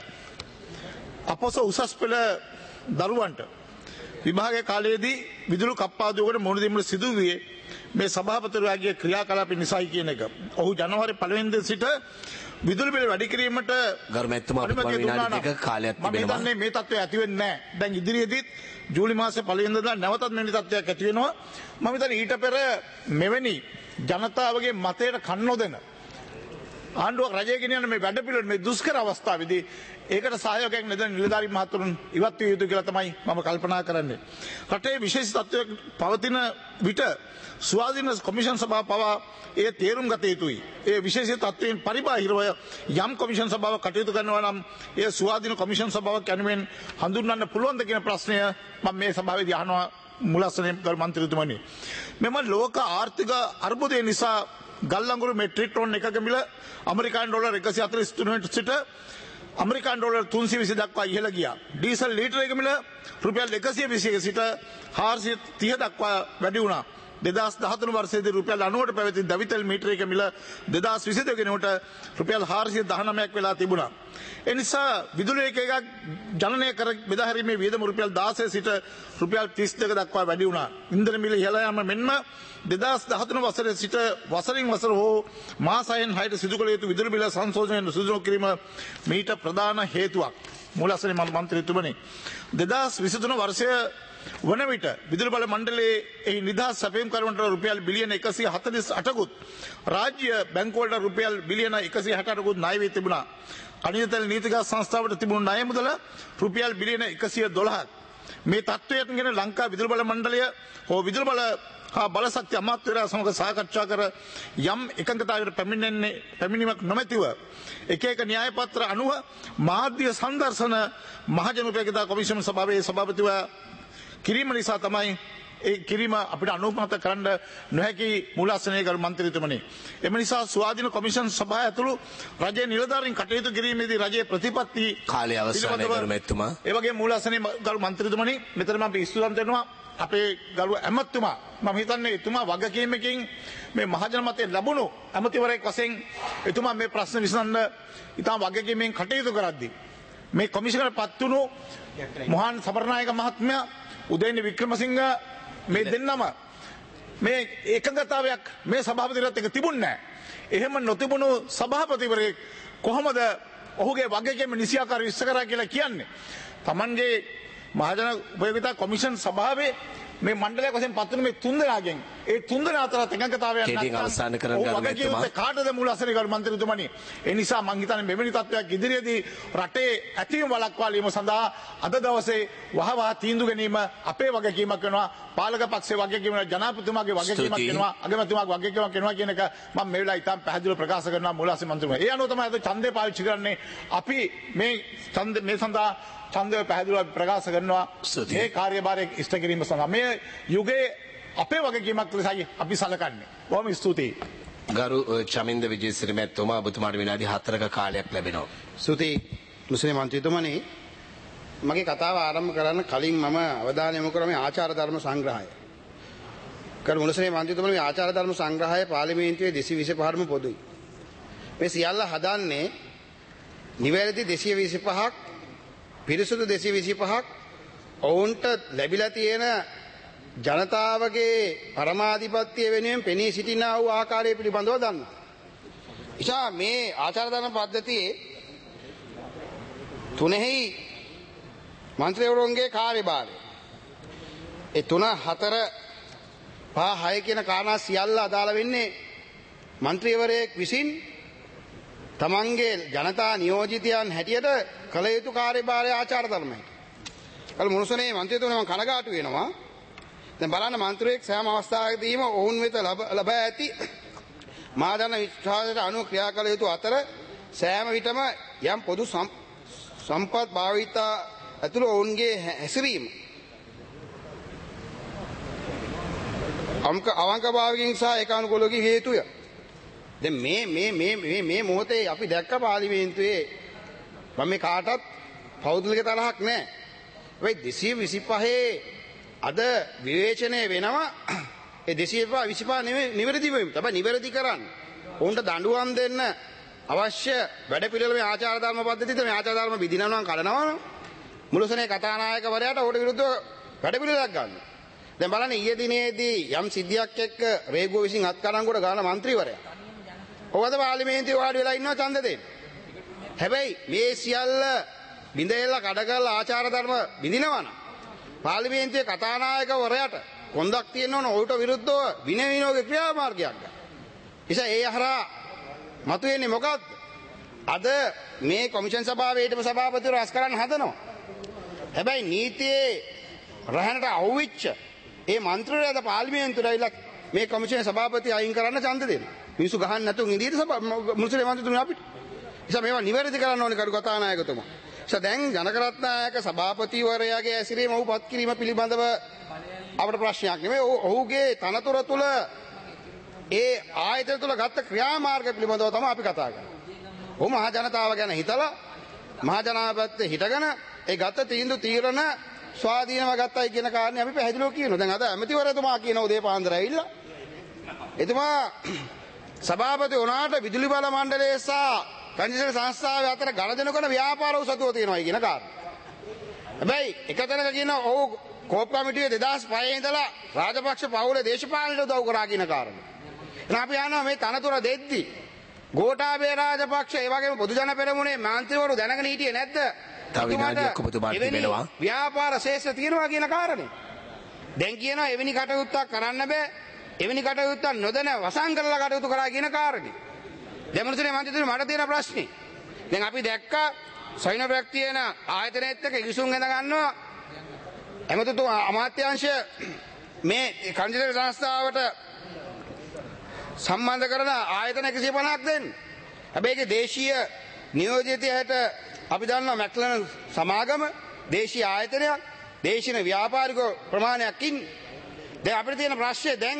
අපොස උසස් පෙළ දරුවන්ට විභාග කාලයේදී විදුලි කප්පාදුවකට මුහුණ දීමට සිදු වූයේ මේ සභාපතිවරයාගේ ක්‍රියාකලාප නිසායි කියන එක. ඔහු ජනවාරි 1 වෙනිදා සිට විදුලි බිල වැඩි කිරීමට ගරු මැතිතුමා අපිට විනාඩි දෙකක කාලයක් තිබෙනවා. මම හිතන්නේ මේ තත්ත්වය ඇති වෙන්නේ නැහැ. දැන් ඉදිරියේදීත් ජූලි මාසේ 1 වෙනිදා නැවතත් මෙවැනි තත්ත්වයක් ඇති වෙනවා. මම හිතන්නේ ඊට පෙර මෙවැනි ජනතාවගේ මතයට කන් නොදෙන ආණ්ඩුවක් රජය ගෙනියන මේ වැඩපිළිවෙල මේ දුෂ්කර අවස්ථාවේදී ඒකට සහයෝගයක් නැදෙන නිලධාරී මහතුරුන් ඉවත් විය යුතු කියලා තමයි මම කල්පනා කරන්නේ. රටේ විශේෂ තත්ත්වයක් පවතින විට ස්වාධීන කොමිෂන් සභාව පවා ඒ තේරුම් ගත යුතුයි. ඒ විශේෂ තත්ත්වයෙන් පරිබාහිරව යම් කොමිෂන් සභාවක් කටයුතු කරනවා නම් ඒ ස්වාධීන කොමිෂන් සභාවක් යනුවෙන් හඳුන්වන්න පුළුවන්ද කියන ප්‍රශ්නය මම මේ සභාවේදී අහනවා මුලස්සනේ ගරු මන්ත්‍රීතුමනි. මෙම ලෝක ආර්ථික අර්බුදය නිසා ගල්ලංගුරු මෙට්‍රික් ටොන් එකක මිල ඇමරිකානු ඩොලර් 143 සිට ඇමරිකානු ඩොලර් 320 දක්වා ඉහළ ගියා. ඩීසල් ලීටර එක මිල රුපියල් 121 සිට 430 දක්වා වැඩි වුණා. 2013 වර්ෂයේදී රුපියල් 90ට පැවති දවිතෙල් මීටර එක මිල 2022 වෙනකොට රුපියල් 419ක් වෙලා තිබුණා. ඒ නිසා විදුලි එකක් ජනනය කර බෙදා හැරීමේ වියදම රුපියල් 16 සිට රුපියල් 32 දක්වා වැඩි වුණා. ඉන්ධන මිල ඉහළ යාම මෙන්ම 2013 වසරේ සිට වසරින් වසර හෝ මාස 6න් 6ට සිදු කළ යුතු විදුලි බිල සංශෝධනය සිදු නොකිරීම මීට ප්‍රධාන හේතුවක්. මූලස්ථාන මන්ත්‍රීතුමනි, 2023 වර්ෂය වන විට විදුලි බල මණ්ඩලයේ එහි නිදහස් සැපයුම් කරුවන්ට රුපියල් බිලියන 148කුත් රාජ්‍ය බැංකුවලට රුපියල් බිලියන 168කුත් ණය වී තිබුණා. අනියත තෙල් නීතිගත සංස්ථාවට තිබුණු ණය මුදල රුපියල් බිලියන 112ක්. මේ තත්ත්වයෙන් ගැන ලංකා විදුලි බල මණ්ඩලය හෝ විදුලි බල හා බලශක්ති අමාත්‍යවරයා සමග සාකච්ඡා කර යම් එකඟතාවයකට පැමිණීමක් නොමැතිව එක න්‍යාය පත්‍ර අනුව මාධ්‍ය සංදර්ශන මහජන උපයෝගිතා කොමිෂන් සභාවේ සභාපතිවරයා කිරීම නිසා තමයි ඒ කිරීම අපිට අනුමත කරන්න නොහැකි මූලාසනයේ ගරු මන්ත්‍රීතුමනි. එම නිසා ස්වාධීන කොමිෂන් සභාව ඇතුළු රජයේ නිලධාරීන් කටයුතු කිරීමේදී රජයේ ප්‍රතිපත්ති කාලය අවසානයේ ගරු මැතිතුමා. ඒ වගේ මූලාසනයේ ගරු මන්ත්‍රීතුමනි, මෙතන මම ස්තුතිවන්ත වෙනවා අපේ ගරු ඇමතුමා. මම හිතන්නේ එතුමා වගකීමකින් මේ මහජන මතය ලැබුණු ඇමතිවරයෙක් වශයෙන් එතුමා මේ ප්‍රශ්න විසඳන්න ඉතාම වගකීමෙන් කටයුතු කරද්දී මේ කොමිෂනර් පත් වුණු මොහාන් සබරනායක මහත්මයා, උදේනි වික්‍රමසිංහ මේ දෙන්නම මේ එකඟතාවයක් මේ සභාපතිවරයාත් එක්ක තිබුණේ නැහැ. එහෙම නොතිබුණු සභාපතිවරයෙක් කොහොමද ඔහුගේ වගකීම නිසියාකාරව ඉස්ස කරා කියලා කියන්නේ? Tamanගේ මහජන උපයෝගිතා කොමිෂන් සභාවේ මේ මණ්ඩලයක් වශයෙන් පත් වුණු මේ තුන්දෙනාගෙන් ඒ තුන්දෙනා අතර එකඟතාවයක් කෙටියෙන් අවසන් කරන්න ගරු මැතිතුමා. කාටද මූලාසනයේ ගරු මන්ත්‍රීතුමනි? ඒ නිසා මම හිතන්නේ මෙවැනි තත්ත්වයක් ඉදිරියේදී රටේ ඇතිවීම වළක්වාලීම සඳහා අද දවසේ වහවහ තීන්දුව ගැනීම අපේ වගකීමක් වෙනවා. පාලක පක්ෂයේ වගකීම වෙනවා, ජනාධිපතිතුමාගේ වගකීමක් වෙනවා, අගමැතිතුමාගේ වගකීමක් වෙනවා කියන එක මම මේ වෙලාවේ ඉතාම පැහැදිලිව ප්‍රකාශ කරනවා මූලාසන මන්ත්‍රීතුමා. ඒ අනුව තමයි අද ඡන්දය පාවිච්චි කරන්නේ. අපි මේ සඳහා ඡන්දය පැහැදිලිව ප්‍රකාශ කරනවා මේ කාර්යභාරය ඉෂ්ට කිරීම සඳහා. මේ යුගයේ අපේ වගකීමක් ලෙසයි අපි සලකන්නේ. බොහොම ස්තුතියි. ගරු චමින්ද විජේසිරි මැතිතුමා, ඔබතුමාට විනාඩි 4ක කාලයක් ලැබෙනවා. ස්තුතියි මුස්ලිම් මන්ත්‍රීතුමනි. මගේ කතාව ආරම්භ කරන්න කලින් මම අවධානය යොමු කරන්නේ ආචාර ධර්ම සංග්‍රහය. කරු මුස්ලිම් මන්ත්‍රීතුමනි, මේ ආචාර ධර්ම සංග්‍රහය පාර්ලිමේන්තුවේ 225ම පොදුයි. මේ සියල්ල හදන්නේ නිවැරදි 225ක්, පිරිසුදු 225ක් ඔවුන්ට ලැබිලා තියෙන ජනතාවගේ පරමාධිපත්‍ය වෙනුවෙන් පෙනී සිටිනා වූ ආකාරය පිළිබඳව දන්නවා. ඉතින් මේ ආචාර ධර්ම පද්ධතියේ තුනෙහි මන්ත්‍රීවරුන්ගේ කාර්යභාරය ඒ 3 4 5 6 කියන කාරණා සියල්ල අදාළ වෙන්නේ මන්ත්‍රීවරයෙක් විසින් තමන්ගේ ජනතා නියෝජිතයන් හැටියට කළ යුතු කාර්යභාරය ආචාර ධර්මයි. කල මුනුසනේ මන්ත්‍රීතුමා මම කනගාටු වෙනවා. දැන් බලන්න මන්ත්‍රීෙක් සෑම අවස්ථාවකදීම ඔවුන් වෙත ලබා ඇති මාදන විශ්වාසයට අනුව ක්‍රියා කළ යුතු අතර සෑම විටම යම් පොදු සම්පත් භාවිතා ඇතුළු ඔවුන්ගේ හැසිරීම අවංකභාවකින් සහ ඒකානුකූලකින් හේතුය. දැන් මේ මොහොතේ අපි දැක්ක පාර්ලිමේන්තුවේ මම මේ කාටවත් පෞද්ගලික තරහක් නැහැ. හැබැයි 225 අද විවේචනය වෙනවා. ඒ 225 නිවැරදි වෙමු. තමයි නිවැරදි කරන්න. උන්ට දඬුවම් දෙන්න අවශ්‍ය වැඩපිළිවෙල මේ ආචාර ධර්ම පද්ධතියද මේ ආචාර ධර්ම විදිනවා නම් කඩනවා. මුලසනේ කතානායකවරයාට ඕට විරුද්ධව වැඩපිළිවෙලක් ගන්න. දැන් බලන්න ඊයේ දිනේදී යම් සිද්ධියක් එක්ක රේගුව විසින් අත්අඩංගුවට ගන්න മന്ത്രിවරයා. ඔවද පාර්ලිමේන්තුවේ වාඩි වෙලා ඉන්නවා ඡන්ද දෙන්න. හැබැයි මේ සියල්ල බින්දෙල්ල කඩ කරලා ආචාර ධර්ම බිඳිනවනම් පාර්ලිමේන්තුවේ කතානායකවරයාට කොන්දක් තියෙනවනේ ඔහුට විරුද්ධව විනෝග ක්‍රියාමාර්ගයක් ගන්න. නිසා ඒ හරහා මතුවෙන්නේ මොකක්ද? අද මේ කොමිෂන් සභාවේ ඊටම සභාපතිවරු රැස් කරන්න හදනවා. හැබැයි නීතියේ රහනට අහුවෙච්ච ඒ මන්ත්‍රීවරු අද පාර්ලිමේන්තුවට ඇවිල්ලා මේ කොමිෂන් සභාපති අයින් කරන්න ඡන්ද දෙනවා. මිනිස්සු ගහන්න නැතුව ඉඳීද මුස්ලිම් මන්ත්‍රීතුමනි අපිට. නිසා මේවා නිවැරදි කරන්න ඕනේ කරු කතානායකතුමා. නිසා දැන් ජනකරත්නායක සභාපතිවරයාගේ ඇසිරීම ඔහුපත් කිරීම පිළිබඳව අපට ප්‍රශ්නයක් නෙමෙයි. ඔහුගේ තනතුර තුළ ඒ ආයතන තුළ ගත්ත ක්‍රියාමාර්ග පිළිබඳව තමයි අපි කතා කරන්නේ. ඔහු මහ ජනතාව ගැන හිතලා මහ ජනතාව පැත්තේ හිටගෙන ඒ ගත්ත තීරණ ස්වාධීනව ගත්තයි කියන කාරණේ අපි පැහැදිලිව කියනවා. දැන් අද ඇමතිවරයාතුමා කියන උදේ පාන්දර ඇවිල්ලා එතුමා සභාපති වුණාට විදුලි බල මණ්ඩලයේ සහ පංචශීල සංස්ථාවේ අතර ගනුදෙනු කරන ව්‍යාපාර උසතුව තියෙනවා කියන කාරණේ. හැබැයි එක තැනක කියන ඔහු කෝප් කමිටුවේ 2005 ඉඳලා රාජපක්ෂ පවුලේ දේශපාලනයට උදව් කරා කියන කාරණේ. එහෙනම් අපි අහනවා මේ තනතුර දෙද්දි ගෝඨාභය රාජපක්ෂ ඒ වගේම පොදු ජන පෙරමුණේ මන්ත්‍රීවරු දැනගෙන හිටියේ නැද්ද? තව විනාඩියක් ඔබතුමාට තිබෙනවා. ව්‍යාපාර ශේෂ්ත්‍ර තියෙනවා කියන කාරණේ. දැන් කියනවා එවැනි කටයුත්තක් කරන්න බෑ. එවැනි කටයුත්තක් නොදැන වසන් කරලා කටයුතු කරා කියන කාරණේ. දෙමළසනේ මන්ත්‍රීතුමනි මට තියෙන ප්‍රශ්නේ. දැන් අපි දැක්කා සයිනෝබැක් තියෙන ආයතනයේත් එක්ක ඉසුම් හඳ ගන්නවා. එමෙතුමා අමාත්‍යාංශය මේ කන්ජිතේ සංස්ථාවට සම්බන්ධ කරන ආයතන 150ක් දෙන්න. හැබැයි ඒකේ දේශීය නියෝජිතයට අපි දන්නවා මැක්ලන් සමාගම දේශීය ආයතනයක් දේශීය ව්‍යාපාරික ප්‍රමාණයක් ඉන්නේ. දැන් අපිට තියෙන ප්‍රශ්නේ දැන්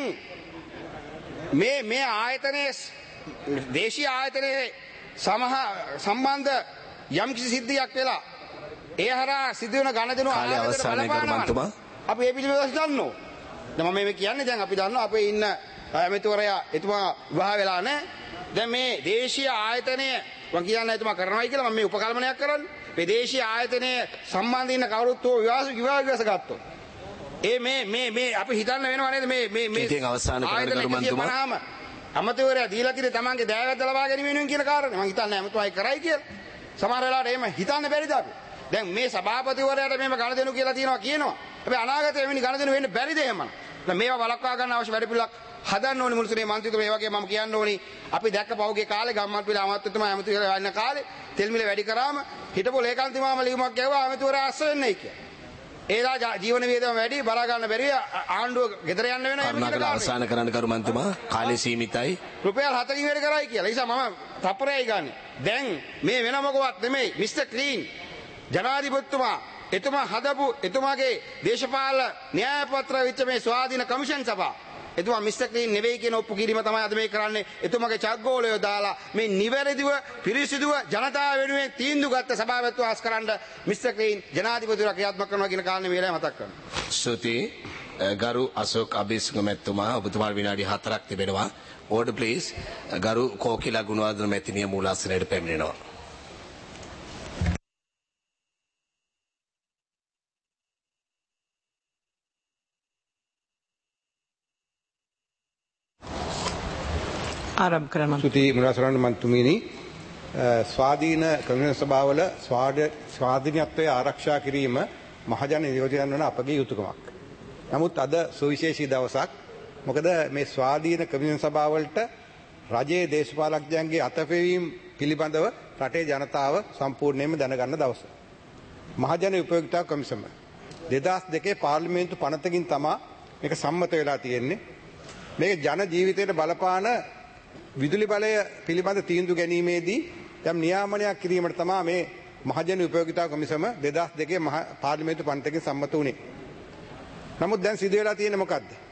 මේ ආයතනයේ දේශීය ආයතනයේ සම්බන්ධ යම් කිසි සිද්ධියක් වෙලා ඒ හරහා සිදු වෙන ගණදෙනු ආයතන අපි ඒ පිළිබඳව දන්නවා. දැන් මම මේ කියන්නේ දැන් අපි දන්නවා අපේ ඉන්න ඇමතිවරයා එතුමා විවාහ වෙලා නැහැ. දැන් මේ දේශීය ආයතනය මම කියන්නේ එතුමා කරනවායි කියලා මම මේ උපකල්පනයක් කරන්නේ. මේ දේශීය ආයතනයේ සම්බන්ධ ඉන්න කවුරුත් විවාහ ගත්තොත්. මේ අපි හිතන්න වෙනවා නේද මේ ඉතින් අවසාන කරන කරු මන්තුමා අමතවරයා දීලා කිරේ තමන්ගේ දෑවැද්ද ලබා ගැනීම වෙනුවෙන් කියන කාරණේ මම හිතන්නේ අමතවයි කරයි කියලා. සමහර වෙලාවට එහෙම හිතන්න බැරිද අපි? දැන් මේ සභාපතිවරයාට මේව ගණදෙනු කියලා කියනවා. හැබැයි අනාගතයේ එවැනි ගණදෙනු වෙන්න බැරිද එහෙමනම්? දැන් මේවා වළක්වා ගන්න අවශ්‍ය වැඩපිළිවෙලක් හදන්න ඕනේ මුල්සුනේ මන්ත්‍රීතුමා. ඒ වගේ මම කියන්න ඕනේ අපි දැක්ක පහුගිය කාලේ ගම්මන්පිල අමාත්‍යතුමා ඇමතිවරයා ඉන්න කාලේ තෙල් මිල වැඩි කරාම හිටපු ලේකම්තිමාම ලියුමක් ගැව්වා ඇමතිවරයා අස්ස වෙන්නේ කියලා. ඒලා ජීවන වියදම වැඩි බලා ගන්න බැරි ආණ්ඩුව ගෙදර යන්න වෙනවා. කරුණාකර අවසාන කරන්න කරු මන්තුමා කාලය සීමිතයි. රුපියල් 7කින් වැඩි කරයි කියලා. ඒ නිසා මම තප්පරයයි ගන්න. දැන් මේ වෙන මොකවත් නෙමෙයි මිස්ටර් ක්ලීන් ජනාධිපතිතුමා එතුමා හදපු එතුමාගේ දේශපාලන න්‍යාය පත්‍ර වෙච්ච මේ ස්වාධීන කමිෂන් සභාව එතුමා මිස්ටර් ක්ලීන් නෙවෙයි කියන ඔප්පු කිරීම තමයි අද මේ කරන්නේ. එතුමාගේ චග්ගෝලය දාලා මේ නිවැරදිව පිරිසිදුව ජනතාව වෙනුවෙන් තීන්දුව ගත්ත සභාවත්ව ආස් කරන්න මිස්ටර් ක්ලීන් ජනාධිපතිතුමා ක්‍රියාත්මක කරනවා කියන කාරණේ මේ වෙලාවේ මතක් කරනවා. ස්තුතියි ගරු අශෝක් අබේසිංහ මැතිතුමා ඔබතුමාට විනාඩි 4ක් තිබෙනවා. Order please. ගරු කෝකිලා ගුණවර්ධන මැතිණිය මූලාසනයට පැමිණෙනවා. ආරම්භ කරනවා. ස්තුතියි මුලාසරණ මන්තුමිනි. ස්වාධීන කමිෂන් සභාවල ස්වාධීනත්වය ආරක්ෂා කිරීම මහජන නියෝජනය වන අපගේ යුතුයකමක්. නමුත් අද සුවිශේෂී දවසක්. මොකද මේ ස්වාධීන කමිෂන් සභාවලට රජයේ දේශපාලකයන්ගේ අතපෙවීම පිළිබඳව රටේ ජනතාව සම්පූර්ණයෙන්ම දැනගන්න දවස. මහජන උපයෝගිතා කොමිසම 2002 පාර්ලිමේන්තු පනතකින් තමයි මේක සම්මත වෙලා තියෙන්නේ. මේක ජන ජීවිතයට බලපාන විදුලි බලය පිළිබඳ තීන්දුව ගැනීමේදී යම් නියාමනයක් කිරීමට තමයි මේ මහජන උපයෝගිතා කොමිසම 2002 පාර්ලිමේන්තු පනතකින් සම්මත වුණේ. නමුත් දැන් සිදු වෙලා තියෙන්නේ මොකද්ද?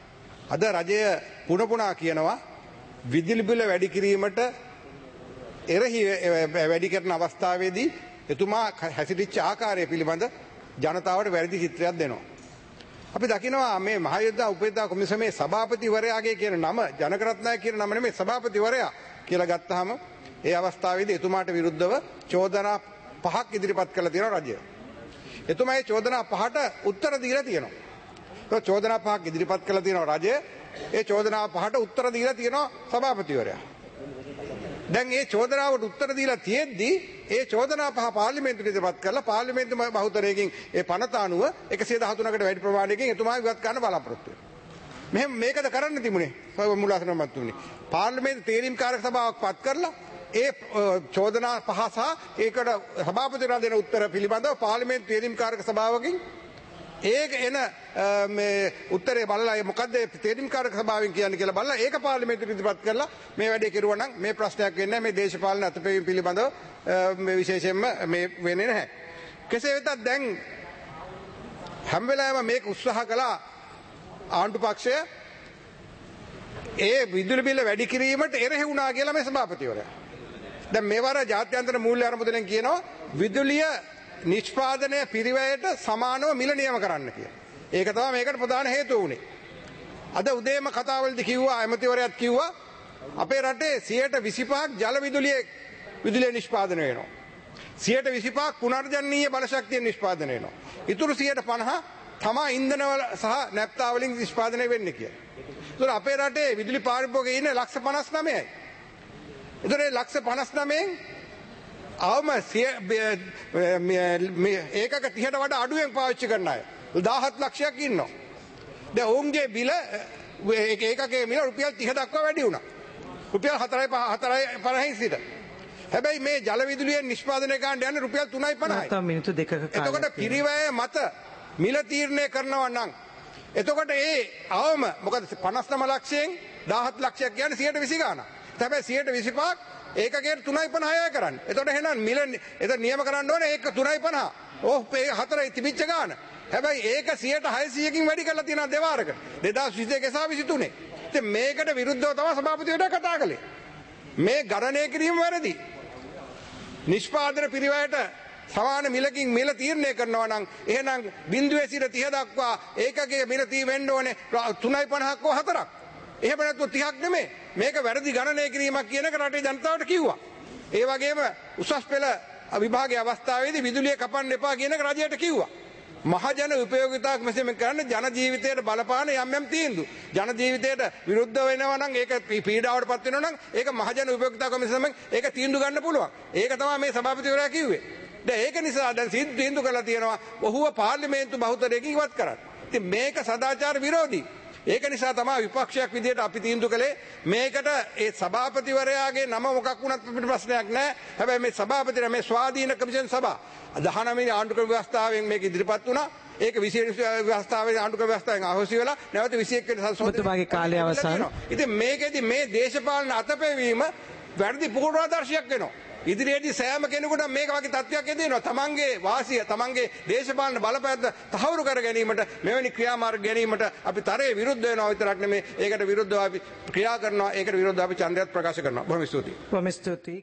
අද රජය පුනපුනා කියනවා විදුලි බිල වැඩි කිරීමට එරෙහි වැඩි කරන අවස්ථාවේදී එතුමා හැසිරිච්ච ආකාරය පිළිබඳ ජනතාවට වැරදි චිත්‍රයක් දෙනවා. අපි දකිනවා මේ මහයුද්ධ උපේතා කොමිසමේ සභාපතිවරයාගේ කියන නම ජනකරත්නායක කියන නම නෙමෙයි සභාපතිවරයා කියලා ගත්තාම ඒ අවස්ථාවේදී එතුමාට විරුද්ධව චෝදනා 5ක් ඉදිරිපත් කළා තියෙනවා රජය. එතුමා මේ චෝදනා 5ට උත්තර දීලා තියෙනවා. ඒ චෝදනා 5ක් ඉදිරිපත් කළා තියෙනවා රජය. ඒ චෝදනා 5ට උත්තර දීලා තියෙනවා සභාපතිවරයා. දැන් මේ චෝදනාවට උත්තර දීලා තියෙද්දි ඒ චෝදනා 5 පාර්ලිමේන්තුවට ඉදිරිපත් කරලා පාර්ලිමේන්තු බහුතරයකින් ඒ පනත අනුව 113කට වැඩි ප්‍රමාණයකින් එතුමා විවත් කරන්න බලාපොරොත්තු වෙනවා. මෙහෙම මේකද කරන්න තිබුණේ මුලාසන මන්ත්‍රීතුමනි. පාර්ලිමේන්තු තේරීම්කාරක සභාවක් පත් කරලා ඒ චෝදනා 5 සහ ඒකට සභාපතිවරයා දෙන උත්තර පිළිබඳව පාර්ලිමේන්තු තේරීම්කාරක සභාවකින් ඒක එන මේ උත්තරේ බලලා මොකද්ද තේරීම්කාරක සභාවෙන් කියන්නේ කියලා බලලා ඒක පාර්ලිමේන්තුවට ඉදිරිපත් කරලා මේ වැඩේ කෙරුවා නම් මේ ප්‍රශ්නයක් වෙන්නේ නැහැ. මේ දේශපාලන අතපෙවීම පිළිබඳව මේ විශේෂයෙන්ම මේ වෙන්නේ නැහැ. කෙසේ වෙතත් දැන් හැම වෙලාවෙම මේක උත්සාහ කළා ආණ්ඩු පක්ෂය ඒ විදුලි බිල වැඩි කිරීමට එරෙහි වුණා කියලා මේ සභාපතිවරයා. දැන් මේවර ජාත්‍යන්තර මූල්‍ය අරමුදලෙන් කියනවා විදුලිය නිෂ්පාදනය පිරිවැයට සමානව මිල නියම කරන්න කියලා. ඒක තමයි මේකට ප්‍රධාන හේතුව උනේ. අද උදේම කතාවලදී කිව්වා ඇමතිවරයාත් කිව්වා අපේ රටේ 25% ජල විදුලිය නිෂ්පාදනය වෙනවා. 25% පුනර්ජනනීය බලශක්තිය නිෂ්පාදනය වෙනවා. ඉතුරු 50% තමා ඉන්ධන වල සහ නැප්තා වලින් නිෂ්පාදනය වෙන්නේ කියලා. ඒතර අපේ රටේ විදුලි පාරිභෝගිකයෝ ඉන්නේ 59,000යි. ඒතර 59,000න් අවම ඒකක 30ට වඩා අඩුවෙන් පාවිච්චි කරන අය 17 ලක්ෂයක් ඉන්නවා. දැන් ඔවුන්ගේ බිල ඒකකයේ මිල රුපියල් 30 දක්වා වැඩි වුණා. රුපියල් 4.50 සිට. හැබැයි මේ ජල විදුලිය නිෂ්පාදනය කරන්න යන්නේ රුපියල් 3.50යි. තව මිනිත්තු දෙකක කාලයක්. එතකොට පිරිවැය මත මිල තීරණය කරනවා නම් එතකොට ඒ අවම මොකද 59 ලක්ෂයෙන් 17 ලක්ෂයක් කියන්නේ 120 ගාණක්. හැබැයි 125ක් ඒකකයට 3.50යි කරන්නේ. එතකොට එහෙනම් මිල එතන නියම කරන්න ඕනේ ඒක 3.50. ඕ මේ 4යි තිබිච්ච ගාණ. හැබැයි ඒක 600කින් වැඩි කරලා තියෙනවා දෙවාරකට. 2022 සහ 23. ඉතින් මේකට විරුද්ධව තමයි සභාපතිවරයා කතා කළේ. මේ ගණනය කිරීම වැරදි. නිෂ්පාදන පිරිවැයට සමාන මිලකින් මිල තීරණය කරනවා නම් එහෙනම් 0 සිට 30 දක්වා ඒකකයේ මිල වෙන්න ඕනේ 3.50ක් හෝ 4ක්. එහෙම නැත්නම් 30ක් නෙමෙයි. මේක වැරදි ගණනය කිරීමක් කියන එක රටේ ජනතාවට කිව්වා. ඒ වගේම උසස් පෙළ විභාගයේ අවස්ථාවේදී විදුලිය කපන්න එපා කියන එක රජයට කිව්වා. මහජන උපයෝගිතාවක් මෙසේම කරන්න ජන ජීවිතයට බලපාන යම් තීන්දුව. ජන ජීවිතයට විරුද්ධ වෙනවා නම් ඒක පීඩාවටපත් වෙනවා නම් ඒක මහජන උපයෝගිතා කොමිසමෙන් ඒක තීන්දුව ගන්න පුළුවන්. ඒක තමයි මේ සභාපතිවරයා කිව්වේ. දැන් ඒක නිසා දැන් තීන්දුව කරලා තියෙනවා ඔහුව පාර්ලිමේන්තු බහුතරයකින් ඉවත් කරන්න. ඉතින් මේක සදාචාර විරෝධී. ඒක නිසා තමයි විපක්ෂයක් විදියට අපි තීන්දුව කළේ මේකට ඒ සභාපතිවරයාගේ නම මොකක් වුණත් අපිට ප්‍රශ්නයක් නැහැ. හැබැයි මේ සභාපතිවරයා මේ ස්වාධීන කමිෂන් සභා 19 වෙනි ආණ්ඩුක්‍රම ව්‍යවස්ථාවෙන් මේක ඉදිරිපත් වුණා. ඒක 20 ව්‍යවස්ථාවේ ආණ්ඩුක්‍රම ව්‍යවස්ථාවෙන් අහෝසි වෙලා නැවත 21 වෙනි සංශෝධනයේ කාලය අවසන්. ඉතින් මේකෙදි මේ දේශපාලන අතපෙවීම වැරදි පූර්වාදර්ශයක් වෙනවා. ඉදිරියේදී සෑම කෙනෙකුට මේක වගේ තත්ත්වයක් එදෙනවා. තමන්ගේ වාසිය, තමන්ගේ දේශපාලන බලපෑම තහවුරු කර ගැනීමට මෙවැනි ක්‍රියාමාර්ග ගැනීමට අපි තරයේ විරුද්ධ වෙනවා විතරක් නෙමෙයි. ඒකට විරුද්ධව අපි ක්‍රියා කරනවා. ඒකට විරුද්ධව අපි ඡන්දයත් ප්‍රකාශ කරනවා. බොහොම ස්තුතියි. බොහොම ස්තුතියි.